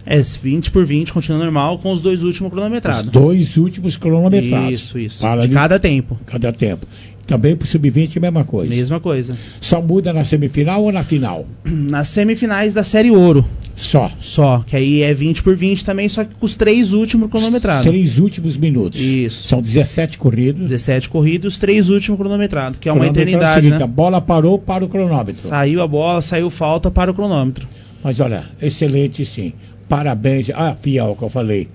20 por 20, continua normal, com os 2 últimos cronometrados. Os 2 últimos cronometrados. Isso. Para de cada tempo. Cada tempo. Também para o sub-20 a mesma coisa. Mesma coisa. Só muda na semifinal ou na final? Nas semifinais da Série Ouro. Só. Que aí é 20 por 20 também, só que com os 3 últimos cronometrados. 3 últimos minutos. Isso. São 17 corridos. 17 corridos, 3 últimos cronometrados, que é uma eternidade, seguinte, né? A bola parou para o cronômetro. Saiu a bola, saiu falta para o cronômetro. Mas olha, excelente sim. Parabéns. Fiel, que eu falei.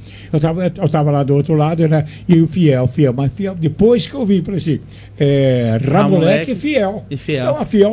Eu tava lá do outro lado, né? E o Fiel. Mas Fiel, depois que eu vi, falei assim, Ramoleque e Fiel. Então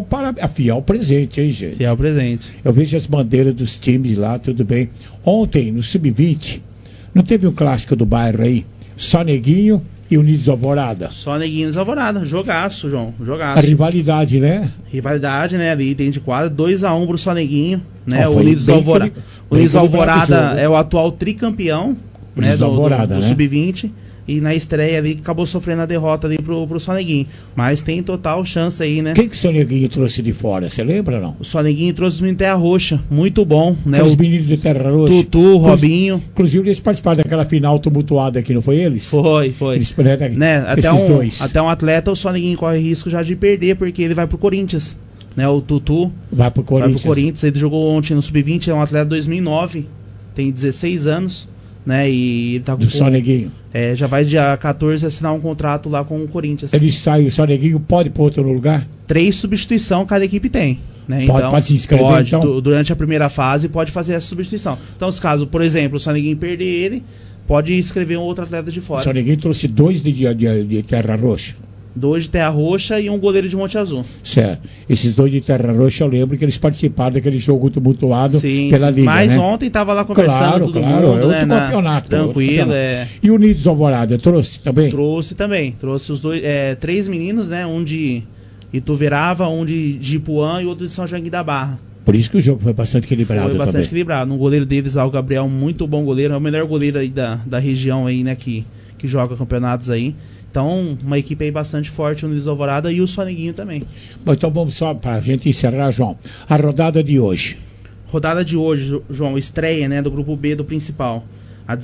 a Fiel presente, hein, gente? Fiel presente. Eu vejo as bandeiras dos times lá, tudo bem. Ontem, no Sub-20, não teve um clássico do bairro aí? Só Neguinho e Unidos Alvorada. Só Neguinho e Unidos Alvorada. Jogaço, João. Jogaço. A rivalidade, né? Rivalidade, né? Ali dentro de quadra. 2-1 pro Só Neguinho. Né? Não, O Unidos Alvorada. O Unidos Alvorada é o atual tricampeão, né? do Sub-20. E na estreia ali acabou sofrendo a derrota ali pro Soneguinho. Mas tem total chance aí, né? Quem que o Soneguinho trouxe de fora? Você lembra ou não? O Soneguinho trouxe os meninos de Terra Roxa. Muito bom, né? Os meninos de Terra Roxa. Tutu, Robinho. Inclusive eles participaram daquela final tumultuada aqui, não foi eles? Foi. Eles, né? dois. Até um atleta, o Soneguinho corre risco já de perder, porque ele vai pro Corinthians. Né? O Tutu vai pro Corinthians. Ele jogou ontem no Sub-20, é um atleta de 2009. Tem 16 anos. Né? E ele tá com do Soneguinho. Já vai dia 14 assinar um contrato lá com o Corinthians. Ele sai, o Soneguinho pode pôr outro no lugar? 3 substituições cada equipe tem. Né? Pode se inscrever, então? Durante a primeira fase pode fazer essa substituição. Então, se caso, por exemplo, o Soneguinho perder ele, pode inscrever um outro atleta de fora. O Soneguinho trouxe 2 de Terra Roxa. 2 de Terra Roxa e um goleiro de Monte Azul. Certo. Esses 2 de Terra Roxa, eu lembro que eles participaram daquele jogo tumultuado pela Liga, mas né? ontem tava lá conversando todo mundo, é outro campeonato. Tranquilo, E o Unidos Alvorada, trouxe também? Trouxe também. Trouxe os 3 meninos, né? Um de Ituverava, um de Ipuã e outro de São João da Barra. Por isso que o jogo foi bastante equilibrado. Foi bastante também. equilibrado. Um goleiro deles lá, o Gabriel, muito bom goleiro. É o melhor goleiro aí da região aí, né? Que joga campeonatos aí. Então, uma equipe aí bastante forte, o Unidos Alvorada e o Soneguinho também. Bom, então vamos só para a gente encerrar, João. A rodada de hoje. Rodada de hoje, João, estreia, né, do grupo B do principal. Às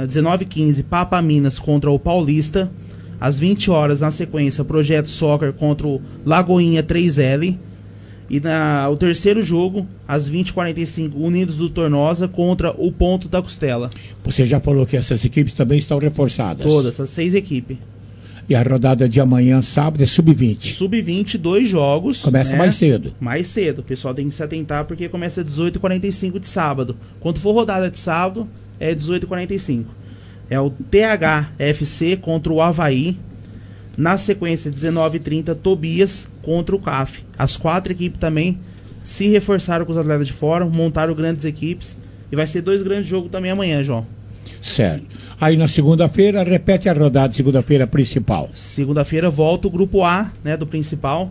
19h15, Papa Minas contra o Paulista. Às 20 horas, na sequência, Projeto Soccer contra o Lagoinha 3L. E o terceiro jogo, às 20h45, Unidos do Tornosa contra o Ponto da Costela. Você já falou que essas equipes também estão reforçadas. Todas, essas 6 equipes. E a rodada de amanhã, sábado, é sub-20. Sub-20, 2 jogos. Começa mais cedo. Mais cedo. O pessoal tem que se atentar porque começa às 18h45 de sábado. Quando for rodada de sábado, é 18h45. É o THFC contra o Avaí. Na sequência, 19h30, Tobias contra o CAF. As 4 equipes também se reforçaram com os atletas de fora, montaram grandes equipes. E vai ser 2 grandes jogos também amanhã, João. Certo. Aí na segunda-feira, repete a rodada, segunda-feira principal. Segunda-feira volta o grupo A, né, do principal.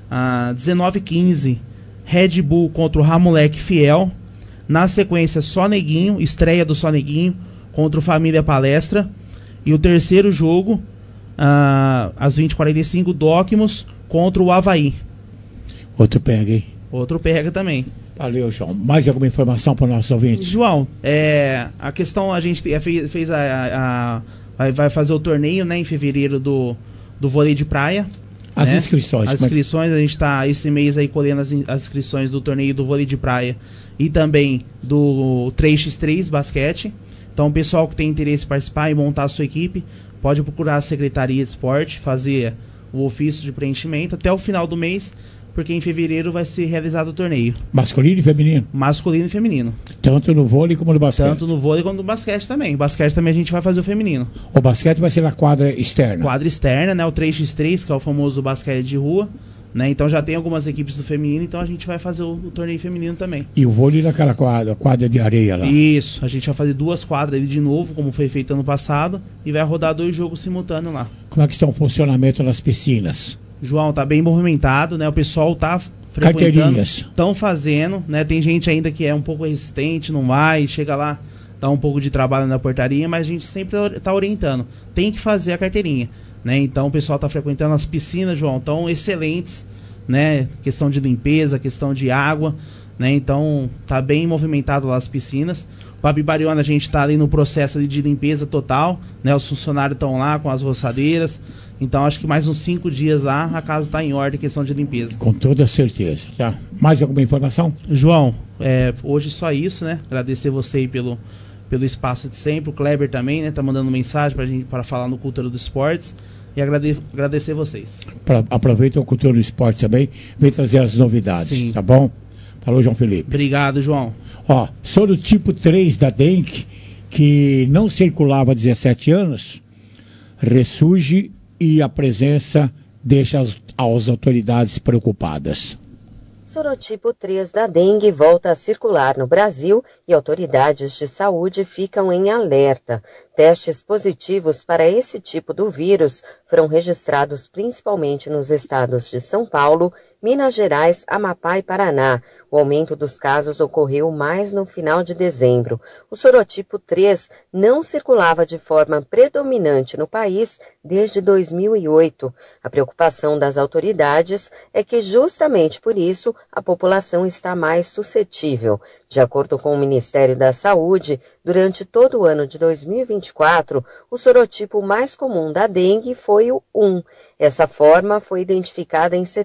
19h15, Red Bull contra o Ramoleque Fiel. Na sequência, Só Neguinho, estreia do Só Neguinho contra o Família Palestra. E o terceiro jogo, às 20h45, Docmos contra o Avaí. Outro pega, hein? Outro pega também. Valeu, João. Mais alguma informação para os nossos ouvintes? João, a questão, a gente fez vai fazer o torneio, né, em fevereiro do vôlei de praia. As né? inscrições. As inscrições, a gente está esse mês aí colhendo as inscrições do torneio do vôlei de praia e também do 3x3 basquete. Então, o pessoal que tem interesse em participar e montar a sua equipe, pode procurar a Secretaria de Esporte, fazer o ofício de preenchimento até o final do mês, porque em fevereiro vai ser realizado o torneio. Masculino e feminino? Masculino e feminino. Tanto no vôlei como no basquete? Tanto no vôlei como no basquete também. O basquete também a gente vai fazer o feminino. O basquete vai ser na quadra externa? Quadra externa, né? O 3x3, que é o famoso basquete de rua. Né? Então já tem algumas equipes do feminino, então a gente vai fazer o torneio feminino também. E o vôlei naquela quadra de areia lá? Isso, a gente vai fazer 2 quadras ali de novo, como foi feito ano passado, e vai rodar 2 jogos simultâneos lá. Como é que está o funcionamento nas piscinas? João, tá bem movimentado, né? O pessoal tá carteirinhas estão fazendo, né? Tem gente ainda que é um pouco resistente, não vai, chega lá, dá um pouco de trabalho na portaria, mas a gente sempre tá orientando. Tem que fazer a carteirinha, né? Então o pessoal tá frequentando as piscinas, João, tão excelentes, né? Questão de limpeza, questão de água, né? Então tá bem movimentado lá as piscinas. O Babi Bariona, a gente tá ali no processo ali de limpeza total, né? Os funcionários estão lá com as roçadeiras. Então acho que mais uns 5 dias lá a casa está em ordem, questão de limpeza. Com toda certeza. Tá. Mais alguma informação? João, hoje só isso, né? Agradecer você aí pelo espaço de sempre. O Kleber também, né? Tá mandando mensagem pra gente para falar no Cultura dos Esportes. E agradecer vocês. Aproveita o Cultura do Esporte também. Vem trazer as novidades. Sim. Tá bom? Falou, João Felipe. Obrigado, João. Ó, sobre o tipo 3 da dengue, que não circulava há 17 anos, ressurge e a presença deixa as autoridades preocupadas. Sorotipo 3 da dengue volta a circular no Brasil e autoridades de saúde ficam em alerta. Testes positivos para esse tipo do vírus foram registrados principalmente nos estados de São Paulo, Minas Gerais, Amapá e Paraná. O aumento dos casos ocorreu mais no final de dezembro. O sorotipo 3 não circulava de forma predominante no país desde 2008. A preocupação das autoridades é que justamente por isso a população está mais suscetível. De acordo com o Ministério da Saúde, durante todo o ano de 2024, o sorotipo mais comum da dengue foi o 1. Essa forma foi identificada em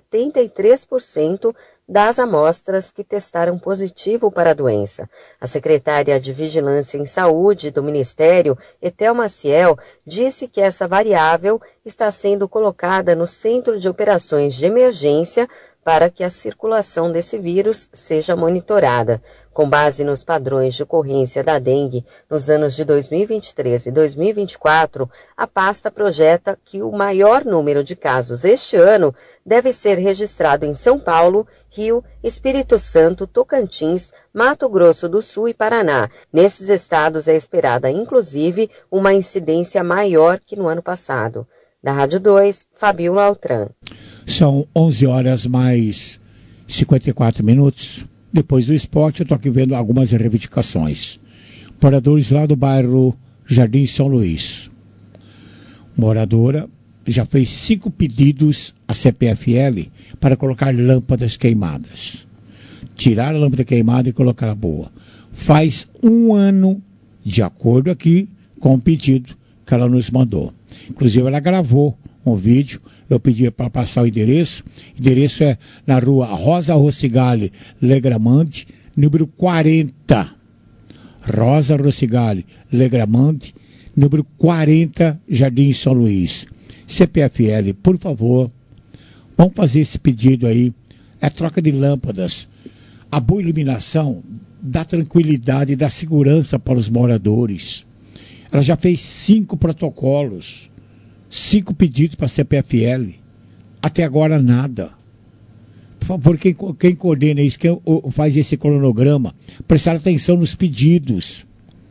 73% das amostras que testaram positivo para a doença. A secretária de Vigilância em Saúde do Ministério, Etel Maciel, disse que essa variável está sendo colocada no Centro de Operações de Emergência para que a circulação desse vírus seja monitorada. Com base nos padrões de ocorrência da dengue nos anos de 2023 e 2024, a pasta projeta que o maior número de casos este ano deve ser registrado em São Paulo, Rio, Espírito Santo, Tocantins, Mato Grosso do Sul e Paraná. Nesses estados é esperada, inclusive, uma incidência maior que no ano passado. Da Rádio 2, Fabiola Altran. São 11 horas mais 54 minutos. Depois do esporte, eu estou aqui vendo algumas reivindicações. Moradores lá do bairro Jardim São Luís. Moradora já fez 5 pedidos à CPFL para colocar lâmpadas queimadas. Tirar a lâmpada queimada e colocar a boa. Faz 1 ano, de acordo aqui com o pedido que ela nos mandou. Inclusive, ela gravou um vídeo, eu pedi para passar o endereço. O endereço é na rua Rosa Rossigali Legramante, número 40. Rosa Rossigali Legramante, número 40, Jardim São Luís. CPFL, por favor, vamos fazer esse pedido aí. É troca de lâmpadas. A boa iluminação dá tranquilidade e dá segurança para os moradores. Ela já fez 5 protocolos, 5 pedidos para a CPFL. Até agora nada. Por favor, quem coordena isso, quem faz esse cronograma, prestar atenção nos pedidos.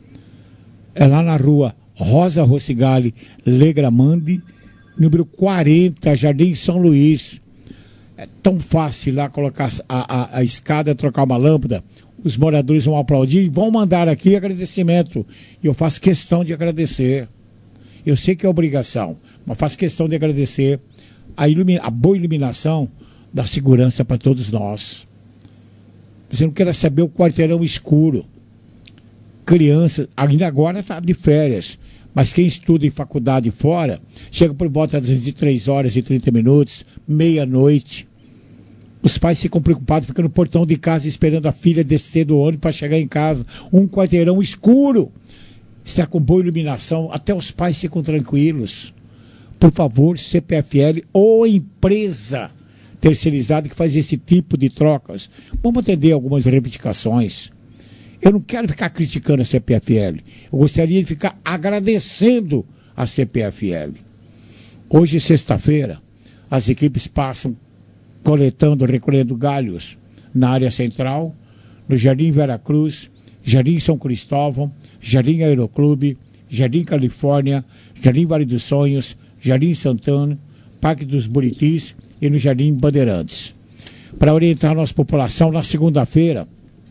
É lá na rua Rosa Rossigali Legramande, número 40, Jardim São Luís. É tão fácil lá colocar a escada, trocar uma lâmpada. Os moradores vão aplaudir e vão mandar aqui agradecimento. E eu faço questão de agradecer. Eu sei que é obrigação, mas faço questão de agradecer a boa iluminação da segurança para todos nós. Você não quer saber o quarteirão escuro. Criança, ainda agora está de férias, mas quem estuda em faculdade fora, chega por volta das 23h30, meia-noite. Os pais ficam preocupados, ficam no portão de casa esperando a filha descer do ônibus para chegar em casa. Um quarteirão escuro. Está com boa iluminação, até os pais ficam tranquilos. Por favor, CPFL ou empresa terceirizada que faz esse tipo de trocas, vamos atender algumas reivindicações. Eu não quero ficar criticando a CPFL. Eu gostaria de ficar agradecendo a CPFL. Hoje, sexta-feira, as equipes passam recolhendo galhos na área central, no Jardim Veracruz, Jardim São Cristóvão, Jardim Aeroclube, Jardim Califórnia, Jardim Vale dos Sonhos, Jardim Santana, Parque dos Buritis e no Jardim Bandeirantes. Para orientar a nossa população, na segunda-feira,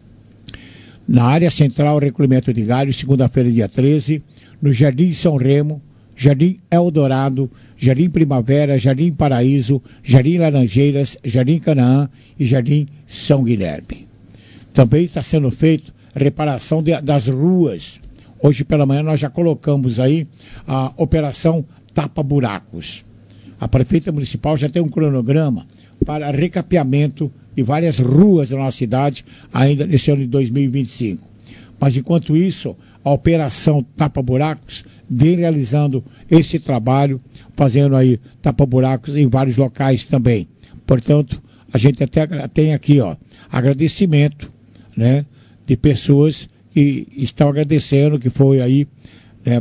na área central, recolhimento de galhos, segunda-feira, dia 13, no Jardim São Remo, Jardim Eldorado, Jardim Primavera, Jardim Paraíso, Jardim Laranjeiras, Jardim Canaã e Jardim São Guilherme. Também está sendo feita reparação das ruas. Hoje pela manhã nós já colocamos aí a operação Tapa Buracos. A prefeita municipal já tem um cronograma para recapeamento de várias ruas da nossa cidade ainda nesse ano de 2025. Mas enquanto isso, a operação Tapa Buracos vem realizando esse trabalho, fazendo aí tapa-buracos em vários locais também. Portanto, a gente até tem aqui, agradecimento, né, de pessoas que estão agradecendo, que foi aí, né,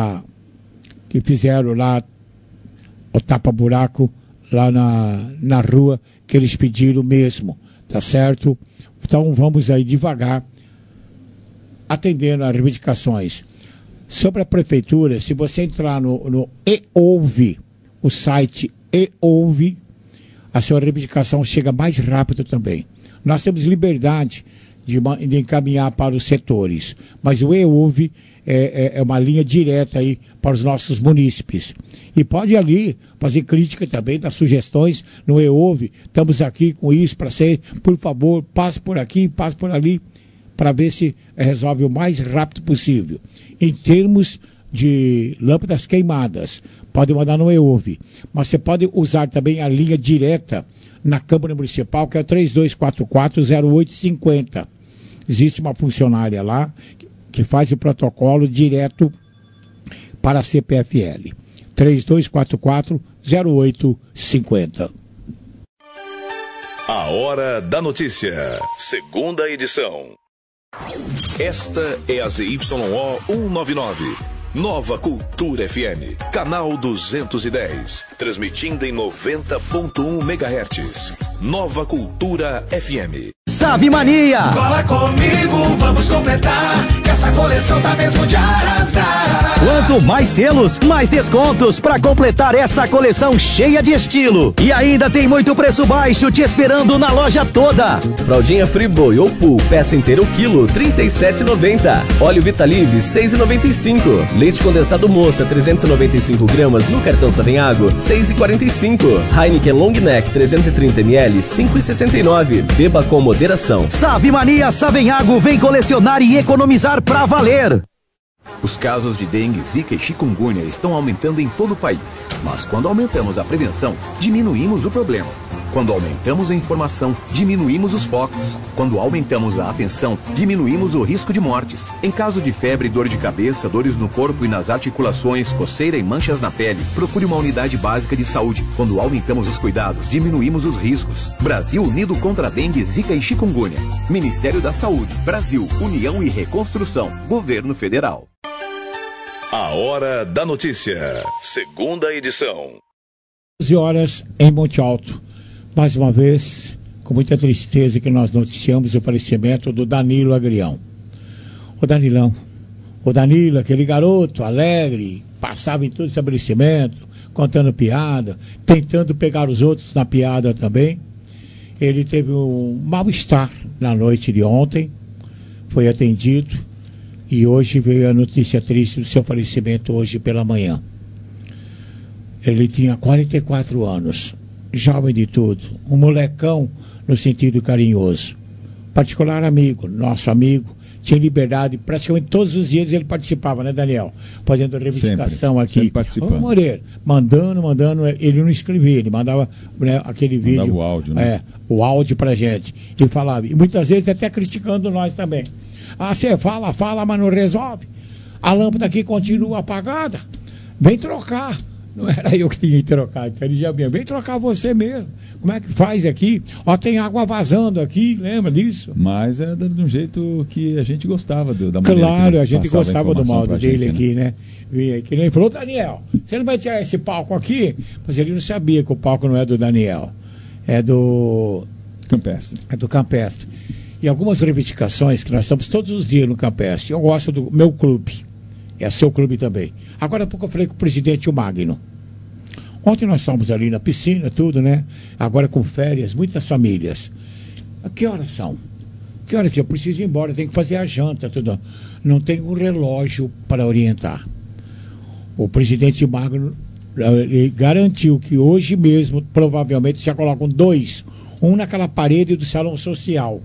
que fizeram lá o tapa-buraco lá na rua que eles pediram mesmo, tá certo? Então vamos aí devagar, atendendo às reivindicações. Sobre a prefeitura, se você entrar no eOuve, o site eOuve, a sua reivindicação chega mais rápido também. Nós temos liberdade de encaminhar para os setores, mas o eOuve é uma linha direta aí para os nossos munícipes. E pode ali fazer crítica também, dar sugestões no eOuve. Estamos aqui com isso para ser, por favor, passe por aqui, passe por ali, para ver se resolve o mais rápido possível. Em termos de lâmpadas queimadas, pode mandar no eOuve, mas você pode usar também a linha direta na Câmara Municipal, que é 3244-0850. Existe uma funcionária lá que faz o protocolo direto para a CPFL. 3244-0850. A Hora da Notícia, segunda edição. Esta é a ZYO 199, Nova Cultura FM, canal 210, transmitindo em 90.1 MHz. Nova Cultura FM. Sabe Mania! Cola comigo, vamos completar, que essa coleção tá mesmo de arrasar. Quanto mais selos, mais descontos para completar essa coleção cheia de estilo. E ainda tem muito preço baixo te esperando na loja toda. Fraldinha Friboi ou Pool, peça inteira o quilo, R$ 37,90. Óleo Vitalive, R$ 6,95. Leite condensado Moça, 395 gramas no cartão Savenhago, R$ 6,45. Heineken Long Neck, 330 ml, R$ 5,69. Beba com moderação. Sabe Mania Savenhago vem colecionar e economizar pra valer. Os casos de dengue, zika e chikungunya estão aumentando em todo o país. Mas quando aumentamos a prevenção, diminuímos o problema. Quando aumentamos a informação, diminuímos os focos. Quando aumentamos a atenção, diminuímos o risco de mortes. Em caso de febre, dor de cabeça, dores no corpo e nas articulações, coceira e manchas na pele, procure uma unidade básica de saúde. Quando aumentamos os cuidados, diminuímos os riscos. Brasil unido contra a dengue, zika e chikungunya. Ministério da Saúde, Brasil, União e Reconstrução, Governo Federal. A Hora da Notícia, segunda edição. 12 horas em Monte Alto. Mais uma vez, com muita tristeza que nós noticiamos o falecimento do Danilo Agrião. O Danilo, aquele garoto alegre, passava em todo estabelecimento, contando piada, tentando pegar os outros na piada também. Ele teve um mal-estar na noite de ontem, foi atendido e hoje veio a notícia triste do seu falecimento hoje pela manhã. Ele tinha 44 anos. Jovem de tudo, um molecão no sentido carinhoso, particular amigo, nosso amigo, tinha liberdade, praticamente todos os dias ele participava, né, Daniel? Fazendo reivindicação aqui. Participando. O Moreira, mandando, ele não escrevia, ele mandava, né, aquele vídeo. Mandava o áudio, né? O áudio pra gente. E falava, e muitas vezes até criticando nós também. Ah, você fala, mas não resolve. A lâmpada aqui continua apagada. Vem trocar. Não era eu que tinha que trocar, então ele já vinha, vem trocar você mesmo. Como é que faz aqui? Ó, tem água vazando aqui, lembra disso? Mas é de um jeito que a gente gostava da maneira. Claro, a gente gostava do modo dele gente, aqui, né? Vinha aqui, ele falou, Daniel, você não vai tirar esse palco aqui? Mas ele não sabia que o palco não é do Daniel, é do Campestre. É do Campestre. E algumas reivindicações que nós estamos todos os dias no Campestre. Eu gosto do meu clube. É seu clube também. Agora há pouco eu falei com o presidente, o Magno. Ontem nós estávamos ali na piscina, tudo, né? Agora com férias, muitas famílias. A que horas são? Que horas que eu preciso ir embora? Tenho que fazer a janta, tudo. Não tem um relógio para orientar. O presidente Magno garantiu que hoje mesmo, provavelmente, já colocam 2. Um naquela parede do salão social.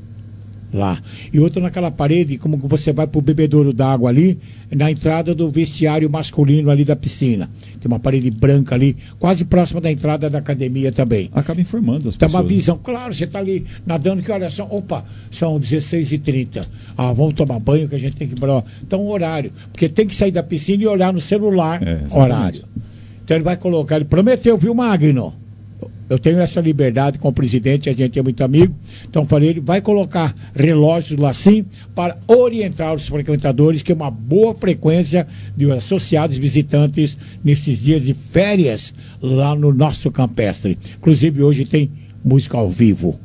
Lá. E outro naquela parede, como você vai pro bebedouro d'água ali, na entrada do vestiário masculino ali da piscina. Tem uma parede branca ali, quase próxima da entrada da academia também. Acaba informando as Tem pessoas. uma visão, claro, você tá ali nadando, que olha só, opa, são 16h30. Ah, vamos tomar banho que a gente tem que ir para. Então, horário. Porque tem que sair da piscina e olhar no celular, horário. Então ele vai colocar, ele prometeu, viu, Magno? Eu tenho essa liberdade com o presidente, a gente é muito amigo. Então falei, ele vai colocar relógios lá sim para orientar os frequentadores, que é uma boa frequência de associados visitantes nesses dias de férias lá no nosso Campestre. Inclusive hoje tem música ao vivo.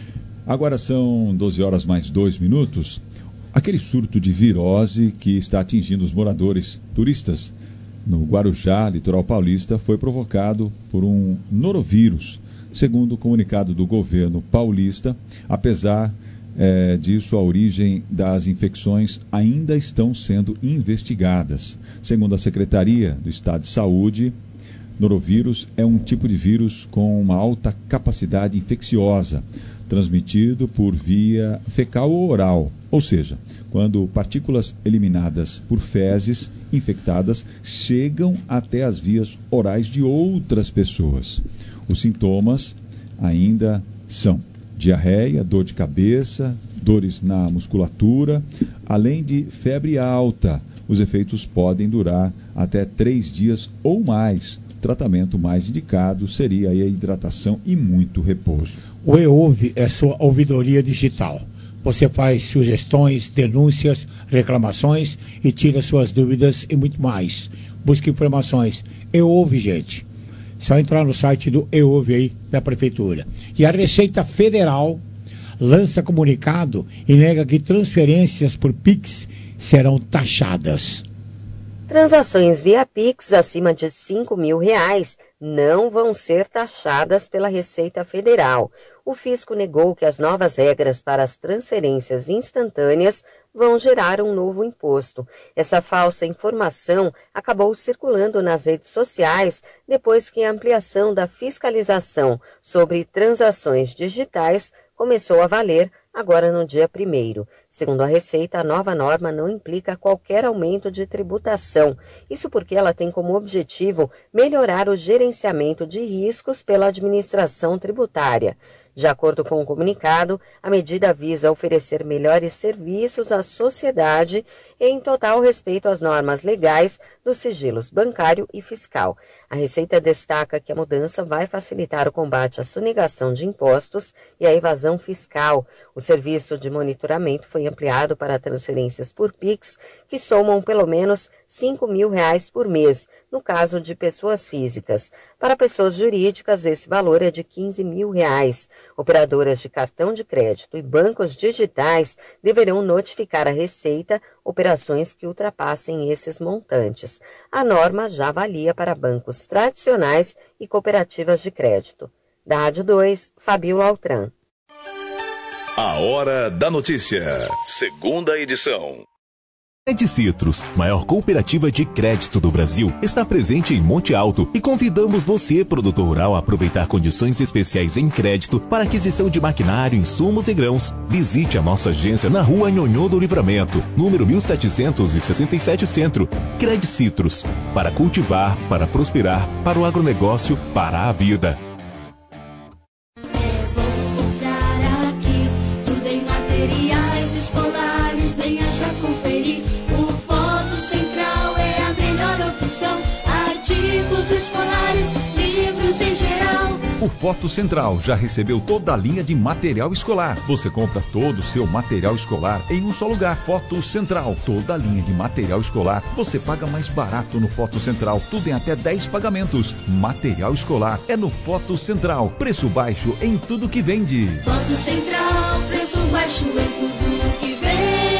Agora são 12 horas mais 2 minutos. Aquele surto de virose que está atingindo os moradores turistas no Guarujá, litoral paulista, foi provocado por um norovírus, segundo o comunicado do governo paulista. Apesar disso, a origem das infecções ainda estão sendo investigadas. Segundo a Secretaria do Estado de Saúde, norovírus é um tipo de vírus com uma alta capacidade infecciosa, transmitido por via fecal ou oral, ou seja, quando partículas eliminadas por fezes infectadas chegam até as vias orais de outras pessoas. Os sintomas ainda são diarreia, dor de cabeça, dores na musculatura, além de febre alta. Os efeitos podem durar até 3 dias ou mais. O tratamento mais indicado seria a hidratação e muito repouso. O EOV é sua ouvidoria digital. Você faz sugestões, denúncias, reclamações e tira suas dúvidas e muito mais. Busque informações. EOV, gente. Só entrar no site do EOV aí, da Prefeitura. E a Receita Federal lança comunicado e nega que transferências por Pix serão taxadas. Transações via Pix acima de R$5.000 não vão ser taxadas pela Receita Federal. O fisco negou que as novas regras para as transferências instantâneas vão gerar um novo imposto. Essa falsa informação acabou circulando nas redes sociais depois que a ampliação da fiscalização sobre transações digitais começou a valer agora no dia 1º. Segundo a Receita, a nova norma não implica qualquer aumento de tributação. Isso porque ela tem como objetivo melhorar o gerenciamento de riscos pela administração tributária. De acordo com o comunicado, a medida visa oferecer melhores serviços à sociedade e em total respeito às normas legais dos sigilos bancário e fiscal. A Receita destaca que a mudança vai facilitar o combate à sonegação de impostos e à evasão fiscal. O serviço de monitoramento foi ampliado para transferências por Pix, que somam pelo menos R$5 mil por mês, no caso de pessoas físicas. Para pessoas jurídicas, esse valor é de R$15 mil. Operadoras de cartão de crédito e bancos digitais deverão notificar a Receita operações que ultrapassem esses montantes. A norma já valia para bancos tradicionais e cooperativas de crédito. Da Rádio 2, Fabiola Altran. A Hora da Notícia, segunda edição. Cred Citrus, maior cooperativa de crédito do Brasil, está presente em Monte Alto e convidamos você, produtor rural, a aproveitar condições especiais em crédito para aquisição de maquinário, insumos e grãos. Visite a nossa agência na Rua Nhonhô do Livramento, número 1767 Centro. Cred Citrus, para cultivar, para prosperar, para o agronegócio, para a vida. O Foto Central já recebeu toda a linha de material escolar. Você compra todo o seu material escolar em um só lugar. Foto Central, toda a linha de material escolar. Você paga mais barato no Foto Central. Tudo em até 10 pagamentos. Material escolar é no Foto Central. Preço baixo em tudo que vende. Foto Central, preço baixo em tudo que vende.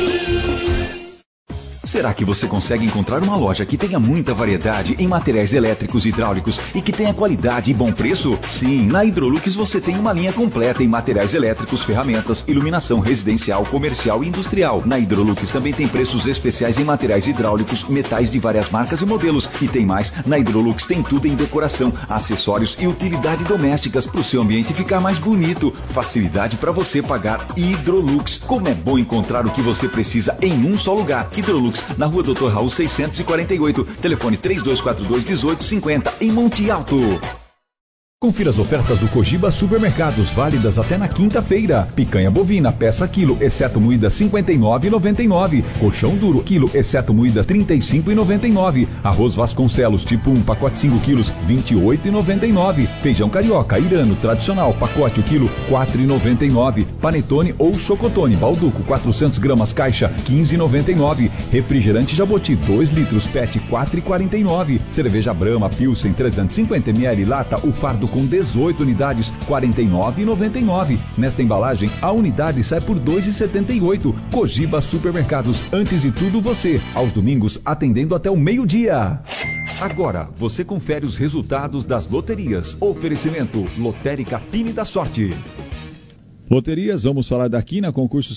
Será que você consegue encontrar uma loja que tenha muita variedade em materiais elétricos e hidráulicos e que tenha qualidade e bom preço? Sim, na Hidrolux você tem uma linha completa em materiais elétricos, ferramentas, iluminação residencial, comercial e industrial. Na Hidrolux também tem preços especiais em materiais hidráulicos, metais de várias marcas e modelos. E tem mais, na Hidrolux tem tudo em decoração, acessórios e utilidade domésticas para o seu ambiente ficar mais bonito. Facilidade para você pagar Hidrolux. Como é bom encontrar o que você precisa em um só lugar. Hidrolux, na Rua Dr. Raul 648, telefone 3242-1850, em Monte Alto. Confira as ofertas do Cogiba Supermercados, válidas até na quinta-feira. Picanha bovina, peça quilo, exceto moída, R$ 59,99. Colchão duro, quilo, exceto moída, R$ 35,99. Arroz Vasconcelos, tipo 1, pacote 5 quilos, R$ 28,99. Feijão carioca, irano, tradicional, pacote o quilo, R$ 4,99. Panetone ou chocotone, balduco, 400 gramas, caixa, R$ 15,99. Refrigerante Jaboti, 2 litros, PET, R$ 4,49. Cerveja Brahma, Pilsen, 350 ml, lata, o fardo com 18 unidades, R$ 49,99. Nesta embalagem, a unidade sai por R$ 2,78. Cogiba Supermercados, antes de tudo você. Aos domingos, atendendo até o meio-dia. Agora, você confere os resultados das loterias. Oferecimento Lotérica Fine da Sorte. Loterias, vamos falar daqui na concurso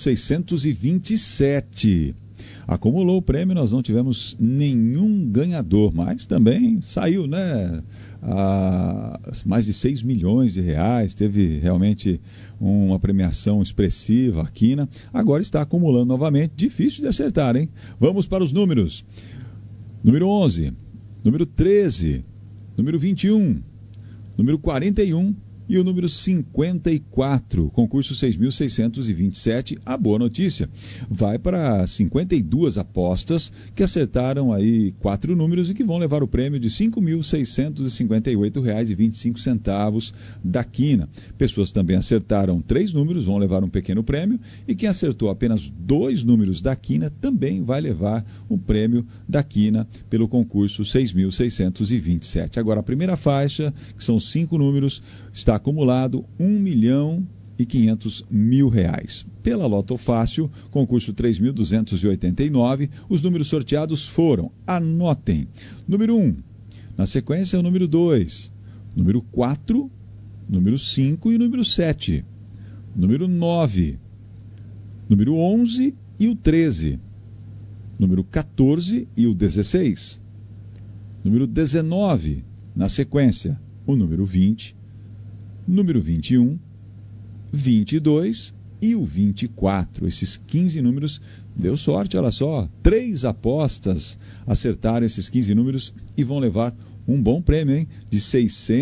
6.627. Acumulou o prêmio, nós não tivemos nenhum ganhador, mas também saiu, né? Mais de 6 milhões de reais, teve realmente uma premiação expressiva aqui, né? Agora está acumulando novamente, difícil de acertar, hein? Vamos para os números. Número 11, número 13, número 21, número 41 e o número 54, concurso 6.627, a boa notícia. Vai para 52 apostas que acertaram aí 4 números e que vão levar o prêmio de R$ 5.658,25 da Quina. Pessoas também acertaram 3 números, vão levar um pequeno prêmio, e quem acertou apenas 2 números da Quina também vai levar um prêmio da Quina pelo concurso 6.627. Agora a primeira faixa, que são 5 números, está acumulado R$ 1.500.000. Pela Loto Fácil, concurso 3.289, os números sorteados foram, anotem, número 1, na sequência o número 2, número 4, número 5 e número 7, número 9, número 11 e o 13, número 14 e o 16, número 19, na sequência o número 20, número 21 22 e o 24. Esses 15 números deu sorte, olha só. 3 apostas acertaram esses 15 números e vão levar um bom prêmio, hein? De R$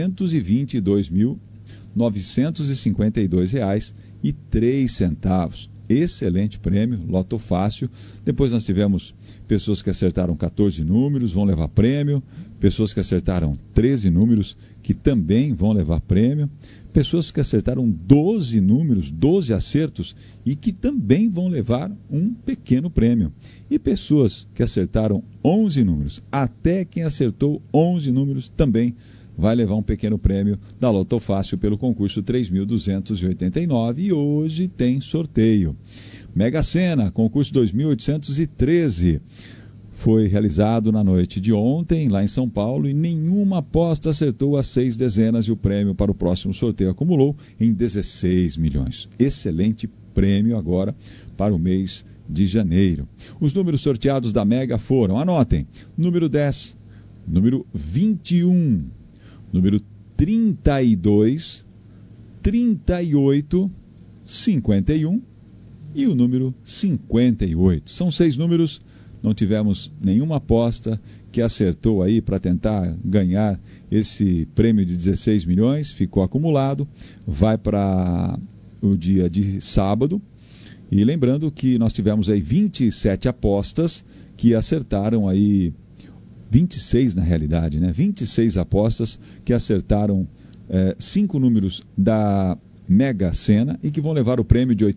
622.952,03. Excelente prêmio, loto fácil. Depois nós tivemos pessoas que acertaram 14 números, vão levar prêmio. Pessoas que acertaram 13 números, que também vão levar prêmio. Pessoas que acertaram 12 números, 12 acertos, e que também vão levar um pequeno prêmio. E pessoas que acertaram 11 números, até quem acertou 11 números também vai levar um pequeno prêmio da Loto Fácil pelo concurso 3.289, e hoje tem sorteio. Mega Sena, concurso 2.813. Foi realizado na noite de ontem, lá em São Paulo, e nenhuma aposta acertou as 6 dezenas, e o prêmio para o próximo sorteio acumulou em 16 milhões. Excelente prêmio agora para o mês de janeiro. Os números sorteados da Mega foram, anotem, número 10, número 21, número 32, 38, 51 e o número 58. São 6 números. Não tivemos nenhuma aposta que acertou aí para tentar ganhar esse prêmio de 16 milhões. Ficou acumulado, vai para o dia de sábado. E lembrando que nós tivemos aí 27 apostas que acertaram aí, 26 na realidade, né? 26 apostas que acertaram 5 números da Mega Sena e que vão levar o prêmio de R$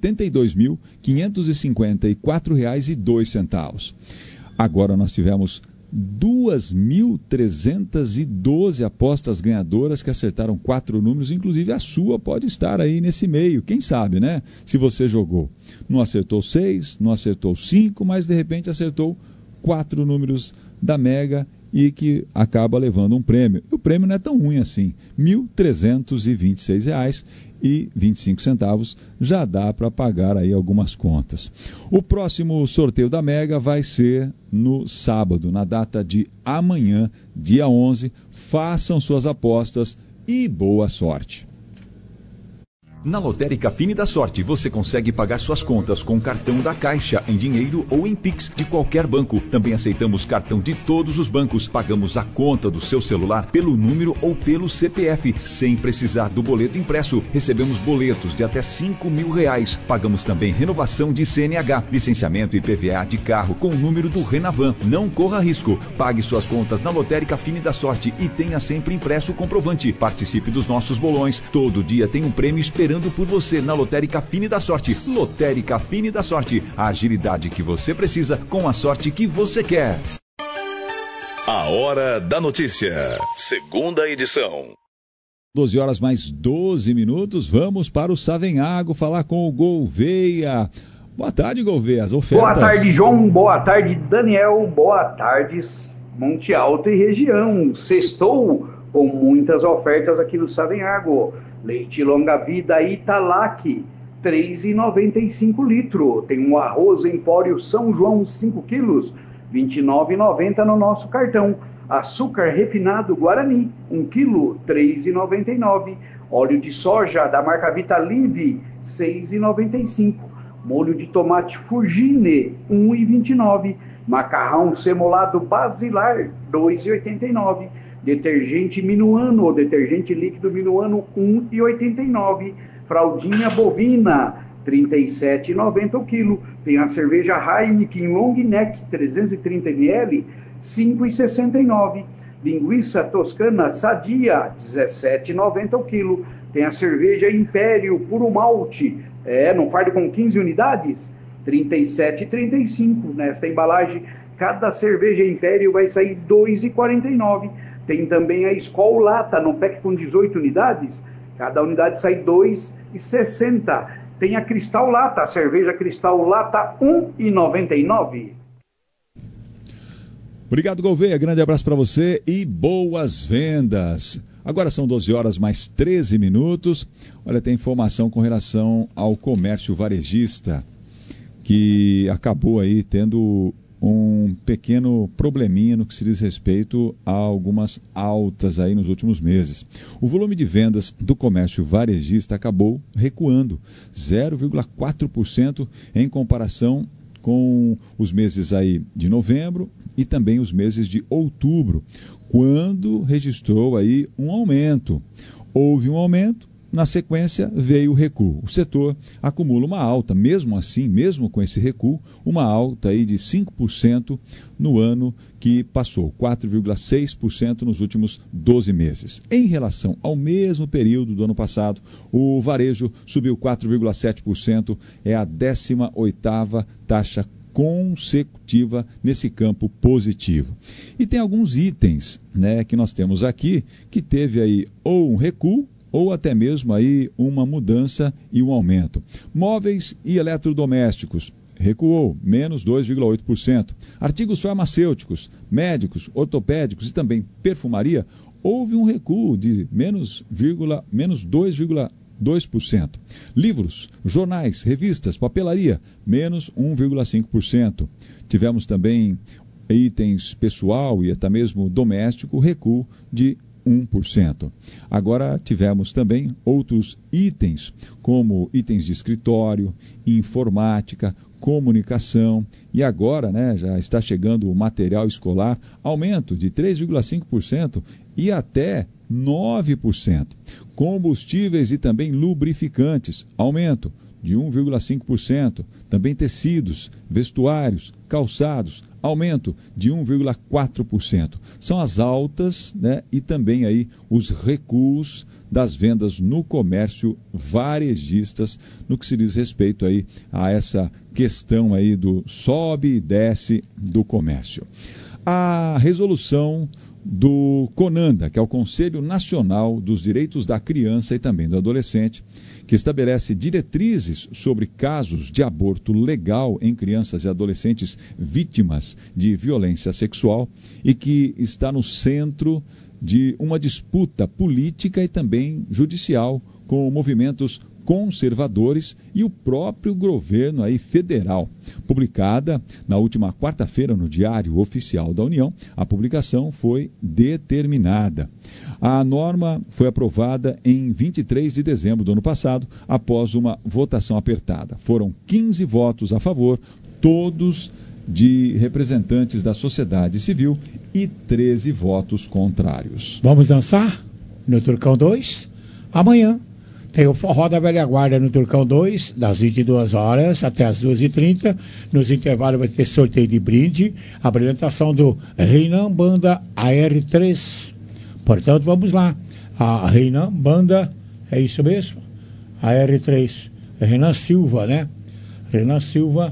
82.554,02. Agora nós tivemos 2.312 apostas ganhadoras que acertaram 4 números, inclusive a sua pode estar aí nesse meio, quem sabe, né? Se você jogou, não acertou 6, não acertou 5, mas de repente acertou 4 números da Mega e que acaba levando um prêmio. E o prêmio não é tão ruim assim, R$ 1.326,25, já dá para pagar aí algumas contas. O próximo sorteio da Mega vai ser no sábado, na data de amanhã, dia 11. Façam suas apostas e boa sorte. Na Lotérica Fine da Sorte, você consegue pagar suas contas com cartão da Caixa, em dinheiro ou em Pix de qualquer banco. Também aceitamos cartão de todos os bancos. Pagamos a conta do seu celular pelo número ou pelo CPF, sem precisar do boleto impresso. Recebemos boletos de até R$5.000. Pagamos também renovação de CNH, licenciamento e PVA de carro com o número do Renavan. Não corra risco. Pague suas contas na Lotérica Fine da Sorte e tenha sempre impresso o comprovante. Participe dos nossos bolões. Todo dia tem um prêmio esperando por você na Lotérica Fine da Sorte. Lotérica Fine da Sorte, a agilidade que você precisa com a sorte que você quer. A Hora da Notícia, segunda edição. 12 horas mais 12 minutos, vamos para o Savenhago falar com o Gouveia. Boa tarde, Gouveia, as ofertas. Boa tarde, João, boa tarde, Daniel, boa tarde, Monte Alto e região. Sextou com muitas ofertas aqui no Savenhago. Leite longa vida Italac, R$ 3,95 litro. Tem um arroz Empório São João, 5 quilos, R$ 29,90 no nosso cartão. Açúcar refinado Guarani, 1 quilo, R$ 3,99. Óleo de soja da marca Vitalive, R$ 6,95. Molho de tomate Fugine, R$ 1,29. Macarrão semolado Basilar, R$ 2,89. Detergente Minuano, ou detergente líquido Minuano, R$ 1,89. Fraldinha bovina, R$ 37,90 o quilo. Tem a cerveja Heineken Long Neck, 330 ml, R$ 5,69. Linguiça toscana Sadia, R$ 17,90 o quilo. Tem a cerveja Império Puro Malte, num fardo com 15 unidades, R$ 37,35. Nesta embalagem, cada cerveja Império vai sair R$ 2,49. Tem também a Skol Lata, no pack com 18 unidades. Cada unidade sai R$ 2,60. Tem a Cristal Lata, a cerveja Cristal Lata, R$ 1,99. Obrigado, Gouveia. Grande abraço para você e boas vendas. Agora são 12 horas mais 13 minutos. Olha, tem informação com relação ao comércio varejista, que acabou aí tendo um pequeno probleminha no que se diz respeito a algumas altas aí nos últimos meses. O volume de vendas do comércio varejista acabou recuando 0,4% em comparação com os meses aí de novembro e também os meses de outubro, quando registrou aí um aumento. Houve um aumento, na sequência veio o recuo. O setor acumula uma alta, mesmo assim, mesmo com esse recuo, uma alta aí de 5% no ano que passou, 4,6% nos últimos 12 meses. Em relação ao mesmo período do ano passado, o varejo subiu 4,7%, é a 18ª taxa consecutiva nesse campo positivo. E tem alguns itens, né, que nós temos aqui que teve aí ou um recuo ou até mesmo aí uma mudança e um aumento. Móveis e eletrodomésticos recuou, menos 2,8%. Artigos farmacêuticos, médicos, ortopédicos e também perfumaria, houve um recuo de menos 2,2%. Livros, jornais, revistas, papelaria, menos 1,5%. Tivemos também itens pessoal e até mesmo doméstico, recuo de 1%. Agora tivemos também outros itens, como itens de escritório, informática, comunicação e agora, né, já está chegando o material escolar, aumento de 3,5% e até 9%. Combustíveis e também lubrificantes, aumento de 1,5%. Também tecidos, vestuários, calçados, aumento de 1,4%. São as altas, né, e também aí os recuos das vendas no comércio varejistas no que se diz respeito aí a essa questão aí do sobe e desce do comércio. A resolução do CONANDA, que é o Conselho Nacional dos Direitos da Criança e também do Adolescente, que estabelece diretrizes sobre casos de aborto legal em crianças e adolescentes vítimas de violência sexual e que está no centro de uma disputa política e também judicial com movimentos conservadores e o próprio governo aí federal. Publicada na última quarta-feira no Diário Oficial da União, a publicação foi determinada. A norma foi aprovada em 23 de dezembro do ano passado, após uma votação apertada. Foram 15 votos a favor, todos de representantes da sociedade civil e 13 votos contrários. Vamos dançar no Turcão 2? Amanhã tem o Forró da Velha Guarda no Turcão 2, das 22 horas até as 2h30. Nos intervalos vai ter sorteio de brinde, apresentação do Reinan Banda AR3. Portanto, vamos lá. A Reinan Banda, é isso mesmo? AR3. Renan Silva, né? Renan Silva,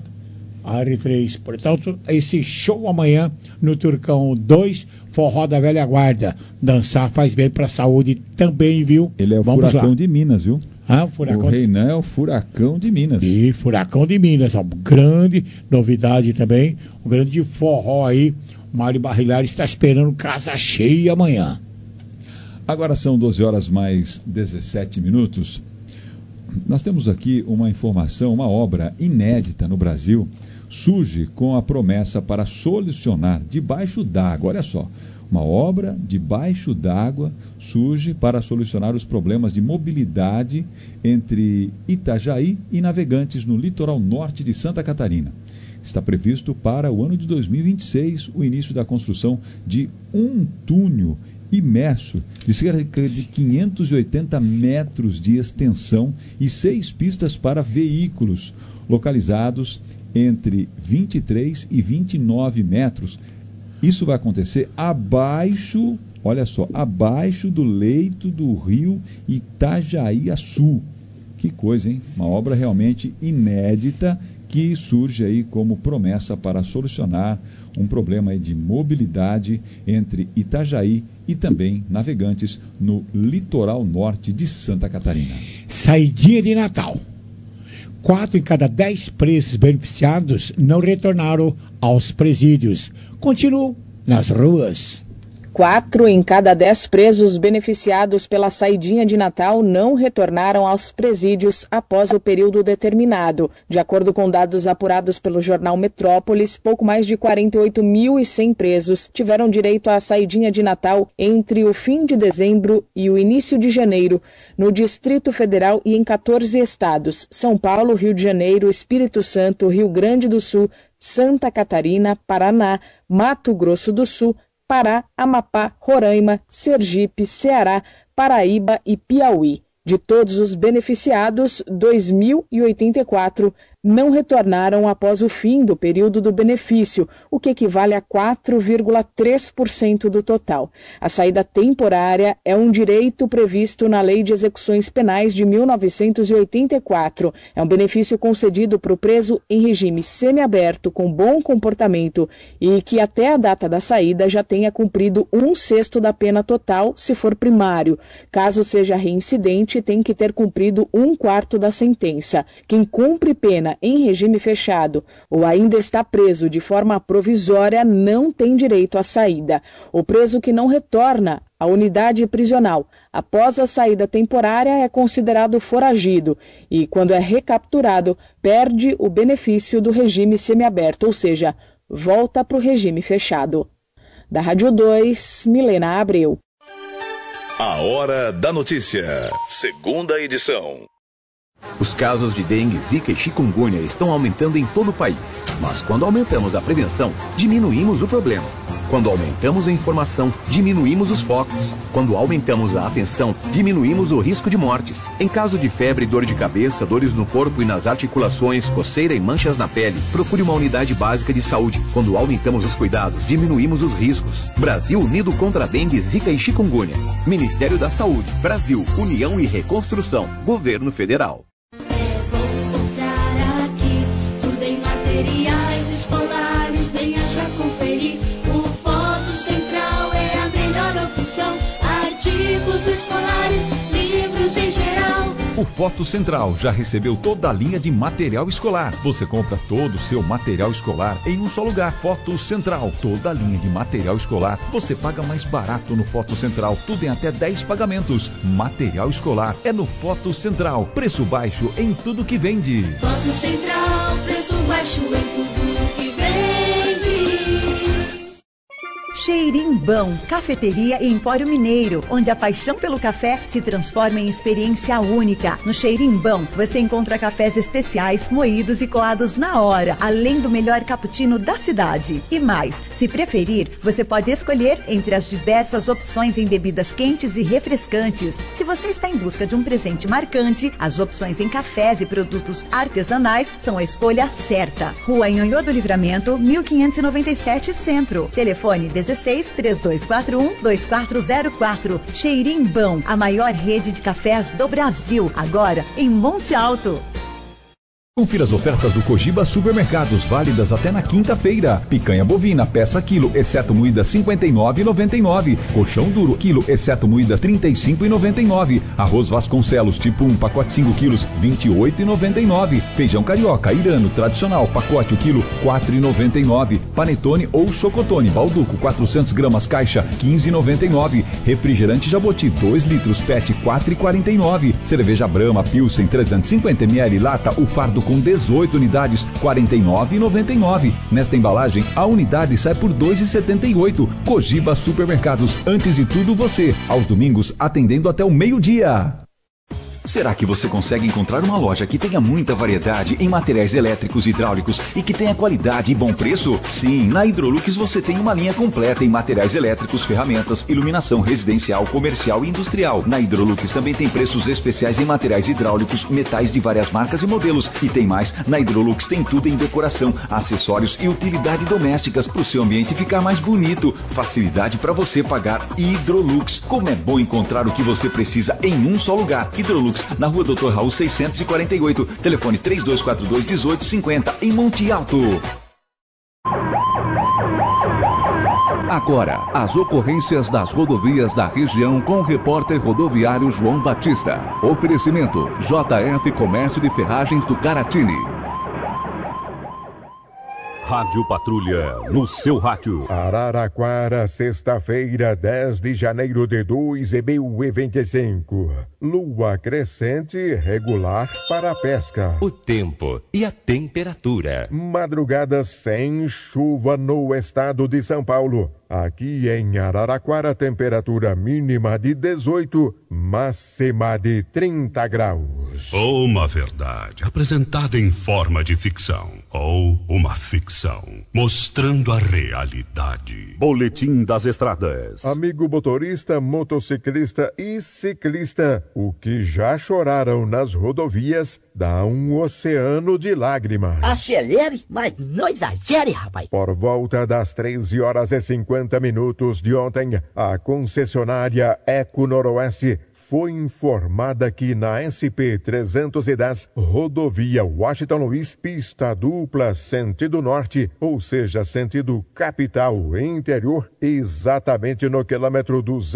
AR3. Portanto, esse show amanhã no Turcão 2, Forró da Velha Guarda. Dançar faz bem para a saúde também, viu? Ele é o Vamos furacão lá. de Minas, viu? Ah, o Reinan é o furacão de Minas. E furacão de Minas, ó, grande novidade também, um grande forró aí. O Mário Barrilari está esperando casa cheia amanhã. Agora são 12 horas mais 17 minutos. Nós temos aqui uma informação, uma obra inédita no Brasil, surge com a promessa para solucionar debaixo d'água. Olha só, uma obra debaixo d'água surge para solucionar os problemas de mobilidade entre Itajaí e Navegantes no litoral norte de Santa Catarina. Está previsto para o ano de 2026 o início da construção de um túnel imerso de cerca de 580 metros de extensão e 6 pistas para veículos, localizados entre 23 e 29 metros. Isso vai acontecer abaixo, olha só, abaixo do leito do rio Itajaí-Açu. Que coisa, hein? Uma obra realmente inédita que surge aí como promessa para solucionar um problema aí de mobilidade entre Itajaí e também Navegantes no litoral norte de Santa Catarina. Saidinha de Natal. 4 em cada 10 presos beneficiados não retornaram aos presídios. Continuam nas ruas. 4 em cada 10 presos beneficiados pela saidinha de Natal não retornaram aos presídios após o período determinado. De acordo com dados apurados pelo jornal Metrópolis, pouco mais de 48.100 presos tiveram direito à saidinha de Natal entre o fim de dezembro e o início de janeiro, no Distrito Federal e em 14 estados: São Paulo, Rio de Janeiro, Espírito Santo, Rio Grande do Sul, Santa Catarina, Paraná, Mato Grosso do Sul, Pará, Amapá, Roraima, Sergipe, Ceará, Paraíba e Piauí. De todos os beneficiados, 2.084 não retornaram após o fim do período do benefício, o que equivale a 4,3% do total. A saída temporária é um direito previsto na Lei de Execuções Penais de 1984. É um benefício concedido para o preso em regime semiaberto com bom comportamento e que até a data da saída já tenha cumprido 1/6 da pena total, se for primário. Caso seja reincidente, tem que ter cumprido 1/4 da sentença. Quem cumpre pena em regime fechado ou ainda está preso de forma provisória não tem direito à saída. O preso que não retorna à unidade prisional após a saída temporária é considerado foragido e, quando é recapturado, perde o benefício do regime semiaberto, ou seja, volta para o regime fechado. Da Rádio 2, Milena Abreu. A Hora da Notícia, segunda edição. Os casos de dengue, zika e chikungunya estão aumentando em todo o país. Mas quando aumentamos a prevenção, diminuímos o problema. Quando aumentamos a informação, diminuímos os focos. Quando aumentamos a atenção, diminuímos o risco de mortes. Em caso de febre, dor de cabeça, dores no corpo e nas articulações, coceira e manchas na pele, procure uma unidade básica de saúde. Quando aumentamos os cuidados, diminuímos os riscos. Brasil unido contra a dengue, zika e chikungunya. Ministério da Saúde, Brasil, União e Reconstrução, Governo Federal. Materiais escolares, venha já conferir. O Foto Central é a melhor opção. Artigos escolares, livros em geral. O Foto Central já recebeu toda a linha de material escolar. Você compra todo o seu material escolar em um só lugar. Foto Central, toda a linha de material escolar. Você paga mais barato no Foto Central. Tudo em até 10 pagamentos. Material escolar é no Foto Central. Preço baixo em tudo que vende. Foto Central, preço baixo em tudo que vende. Xerimbão, cafeteria e empório mineiro, onde a paixão pelo café se transforma em experiência única. No Xerimbão, você encontra cafés especiais, moídos e coados na hora, além do melhor cappuccino da cidade. E mais, se preferir, você pode escolher entre as diversas opções em bebidas quentes e refrescantes. Se você está em busca de um presente marcante, as opções em cafés e produtos artesanais são a escolha certa. Rua Nhonhô do Livramento, 1597 Centro. Telefone 16-3241-2404. Xerimbão, a maior rede de cafés do Brasil, agora em Monte Alto. Confira as ofertas do Cogiba Supermercados, válidas até na quinta-feira. Picanha bovina, peça quilo, exceto moída, R$ 59,99. Colchão duro, quilo, exceto moída, R$ 35,99. Arroz Vasconcelos, tipo 1, pacote 5 quilos, R$ 28,99. Feijão carioca, irano, tradicional, pacote o quilo, R$ 4,99. Panetone ou chocotone, balduco, 400 gramas, caixa, R$ 15,99. Refrigerante Jaboti, 2 litros, PET, R$ 4,49. Cerveja Brahma, Pilsen, 350 ml, lata, o fardo com 18 unidades, R$ 49,99. Nesta embalagem, a unidade sai por R$ 2,78. Cogiba Supermercados, antes de tudo você. Aos domingos, atendendo até o meio-dia. Será que você consegue encontrar uma loja que tenha muita variedade em materiais elétricos e hidráulicos e que tenha qualidade e bom preço? Sim, na Hidrolux você tem uma linha completa em materiais elétricos, ferramentas, iluminação residencial, comercial e industrial. Na Hidrolux também tem preços especiais em materiais hidráulicos, metais de várias marcas e modelos. E tem mais, na Hidrolux tem tudo em decoração, acessórios e utilidade domésticas para o seu ambiente ficar mais bonito. Facilidade para você pagar. Hidrolux. Como é bom encontrar o que você precisa em um só lugar. Hidrolux, na Rua Dr. Raul 648, telefone 3242-1850, em Monte Alto. Agora, as ocorrências das rodovias da região com o repórter rodoviário João Batista. Oferecimento, JF Comércio de Ferragens do Caratini. Rádio Patrulha, no seu rádio. Araraquara, sexta-feira, 10 de janeiro de 2025. Lua crescente regular para a pesca. O tempo e a temperatura. Madrugada sem chuva no estado de São Paulo. Aqui em Araraquara, temperatura mínima de 18, máxima de 30 graus. Uma verdade apresentada em forma de ficção, ou uma ficção mostrando a realidade. Boletim das Estradas. Amigo motorista, motociclista e ciclista, o que já choraram nas rodovias dá um oceano de lágrimas. Acelere, mas não exagere, rapaz. Por volta das 13h50 de ontem, a concessionária Eco Noroeste foi informada que na SP-310, rodovia Washington Luiz, pista dupla sentido norte, ou seja, sentido capital interior, exatamente no quilômetro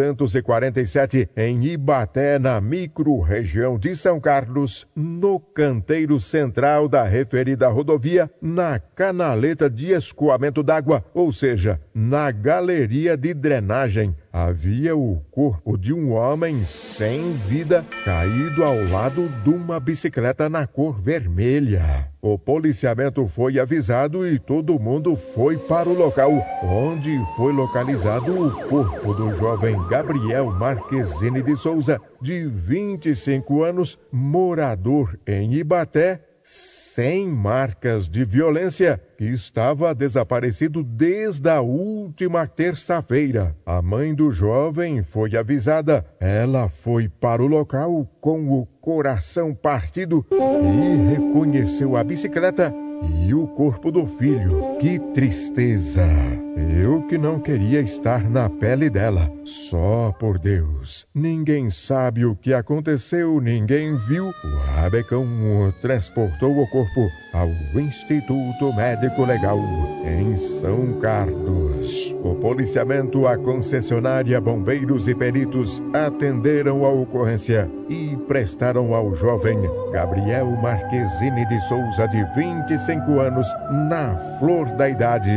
247, em Ibaté, na micro-região de São Carlos, no canteiro central da referida rodovia, na canaleta de escoamento d'água, ou seja, na galeria de drenagem, havia o corpo de um homem sem vida caído ao lado de uma bicicleta na cor vermelha. O policiamento foi avisado e todo mundo foi para o local, onde foi localizado o corpo do jovem Gabriel Marquezine de Souza, de 25 anos, morador em Ibaté, sem marcas de violência, que estava desaparecido desde a última terça-feira. A mãe do jovem foi avisada. Ela foi para o local com o coração partido e reconheceu a bicicleta e o corpo do filho. Que tristeza! Eu que não queria estar na pele dela. Só por Deus. Ninguém sabe o que aconteceu, ninguém viu. O Rabecão transportou o corpo ao Instituto Médico Legal em São Carlos. O policiamento, a concessionária, bombeiros e peritos atenderam a ocorrência e prestaram ao jovem Gabriel Marquezine de Souza, de 25 anos, na flor da idade,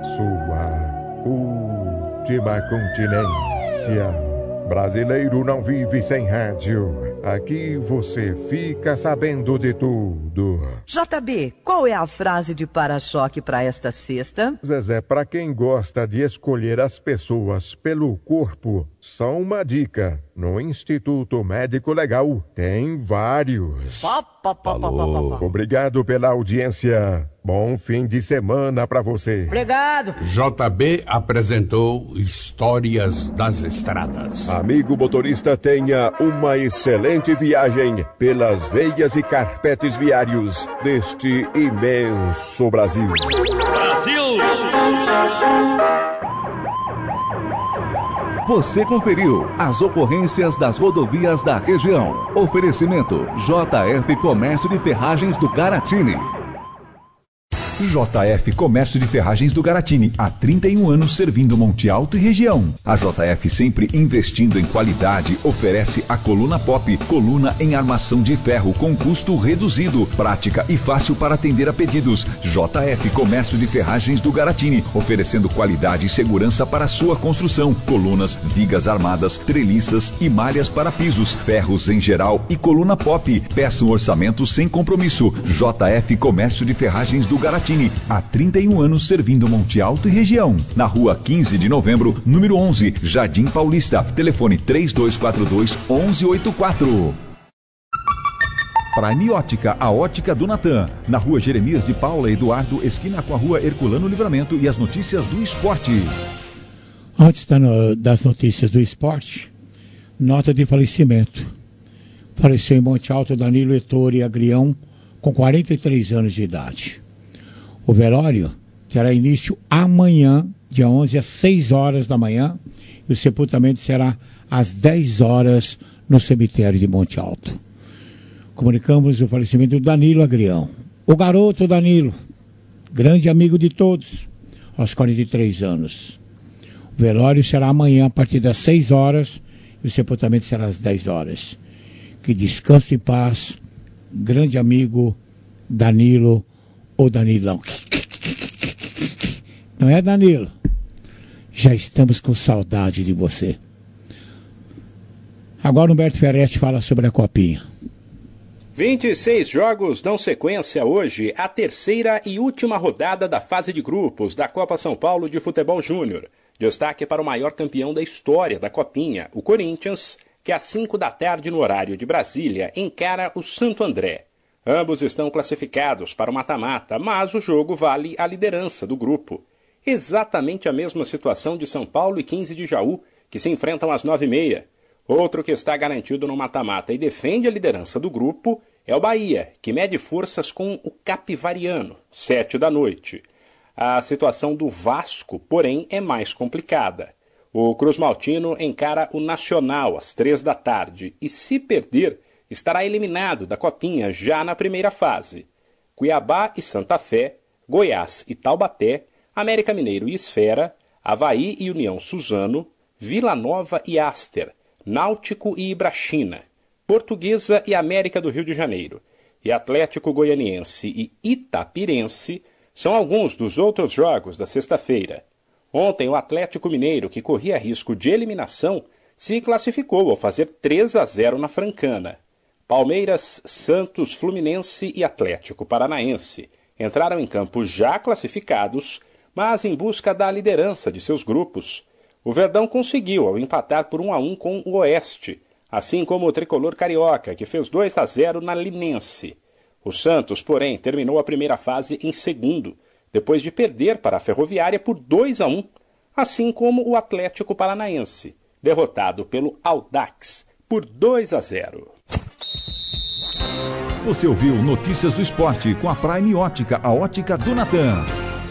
sua última continência. Brasileiro não vive sem rádio. Aqui você fica sabendo de tudo. JB, qual é a frase de para-choque para esta sexta? Zezé, para quem gosta de escolher as pessoas pelo corpo, só uma dica. No Instituto Médico Legal tem vários. Obrigado pela audiência. Bom fim de semana para você. Obrigado. JB apresentou Histórias das Estradas. Amigo motorista, tenha uma excelente viagem pelas veias e carpetes viários deste imenso Brasil. Brasil! Você conferiu as ocorrências das rodovias da região. Oferecimento JF Comércio de Ferragens do Garatini. JF Comércio de Ferragens do Garatini, há 31 anos servindo Monte Alto e região. A JF, sempre investindo em qualidade, oferece a coluna Pop, coluna em armação de ferro com custo reduzido, prática e fácil para atender a pedidos. JF Comércio de Ferragens do Garatini, oferecendo qualidade e segurança para sua construção. Colunas, vigas armadas, treliças e malhas para pisos, ferros em geral e coluna Pop. Peça um orçamento sem compromisso. JF Comércio de Ferragens do Garatini, há 31 anos servindo Monte Alto e região. Na rua 15 de novembro, número 11, Jardim Paulista. Telefone 3242-1184. Prime Ótica, a ótica do Natan. Na rua Jeremias de Paula Eduardo, esquina com a rua Herculano Livramento, e as notícias do esporte. Antes das notícias do esporte, nota de falecimento. Faleceu em Monte Alto Danilo Ettore Agrião, com 43 anos de idade. O velório terá início amanhã, dia 11, às 6 horas da manhã, e o sepultamento será às 10 horas no cemitério de Monte Alto. Comunicamos o falecimento do Danilo Agrião. O garoto Danilo, grande amigo de todos, aos 43 anos. O velório será amanhã, a partir das 6 horas, e o sepultamento será às 10 horas. Que descanse em paz, grande amigo Danilo, ou Danilão. Não é, Danilo? Já estamos com saudade de você. Agora o Humberto Ferretti fala sobre a Copinha. 26 jogos dão sequência hoje à terceira e última rodada da fase de grupos da Copa São Paulo de Futebol Júnior. Destaque para o maior campeão da história da Copinha, o Corinthians, que às 5 da tarde no horário de Brasília encara o Santo André. Ambos estão classificados para o mata-mata, mas o jogo vale a liderança do grupo. Exatamente a mesma situação de São Paulo e 15 de Jaú, que se enfrentam às 9h30. Outro que está garantido no mata-mata e defende a liderança do grupo é o Bahia, que mede forças com o Capivariano, 7 da noite. A situação do Vasco, porém, é mais complicada. O Cruz Maltino encara o Nacional às 3 da tarde e, se perder, estará eliminado da Copinha já na primeira fase. Cuiabá e Santa Fé, Goiás e Taubaté, América Mineiro e Esfera, Avaí e União Suzano, Vila Nova e Aster, Náutico e Ibrachina, Portuguesa e América do Rio de Janeiro, e Atlético Goianiense e Itapirense são alguns dos outros jogos da sexta-feira. Ontem, o Atlético Mineiro, que corria risco de eliminação, se classificou ao fazer 3-0 na Francana. Palmeiras, Santos, Fluminense e Atlético Paranaense entraram em campo já classificados, mas em busca da liderança de seus grupos. O Verdão conseguiu ao empatar por 1-1 com o Oeste, assim como o tricolor carioca, que fez 2-0 na Linense. O Santos, porém, terminou a primeira fase em segundo, depois de perder para a Ferroviária por 2-1, assim como o Atlético Paranaense, derrotado pelo Audax por 2-0. Você ouviu Notícias do Esporte com a Prime Ótica, a ótica do Natan.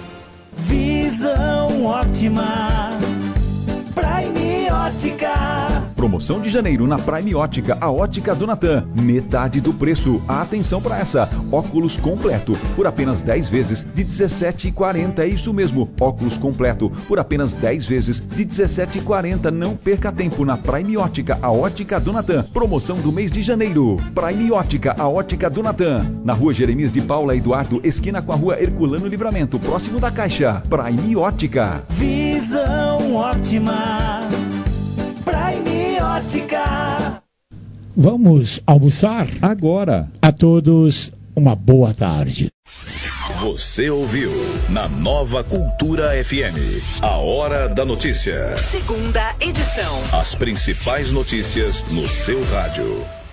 Visão ótima, Prime Ótica. Promoção de janeiro na Prime Ótica, a ótica do Natan. Metade do preço. Atenção para essa. Óculos completo por apenas 10 vezes de R$17,40. É isso mesmo. Óculos completo por apenas 10 vezes de R$17,40. Não perca tempo na Prime Ótica, a ótica do Natan. Promoção do mês de janeiro. Prime Ótica, a ótica do Natan. Na rua Jeremias de Paula Eduardo, esquina com a rua Herculano Livramento, próximo da Caixa. Prime Ótica. Visão ótima, Prime Ótica. Vamos almoçar? Agora. A todos, uma boa tarde. Você ouviu na Nova Cultura FM, a Hora da Notícia. Segunda edição. As principais notícias no seu rádio.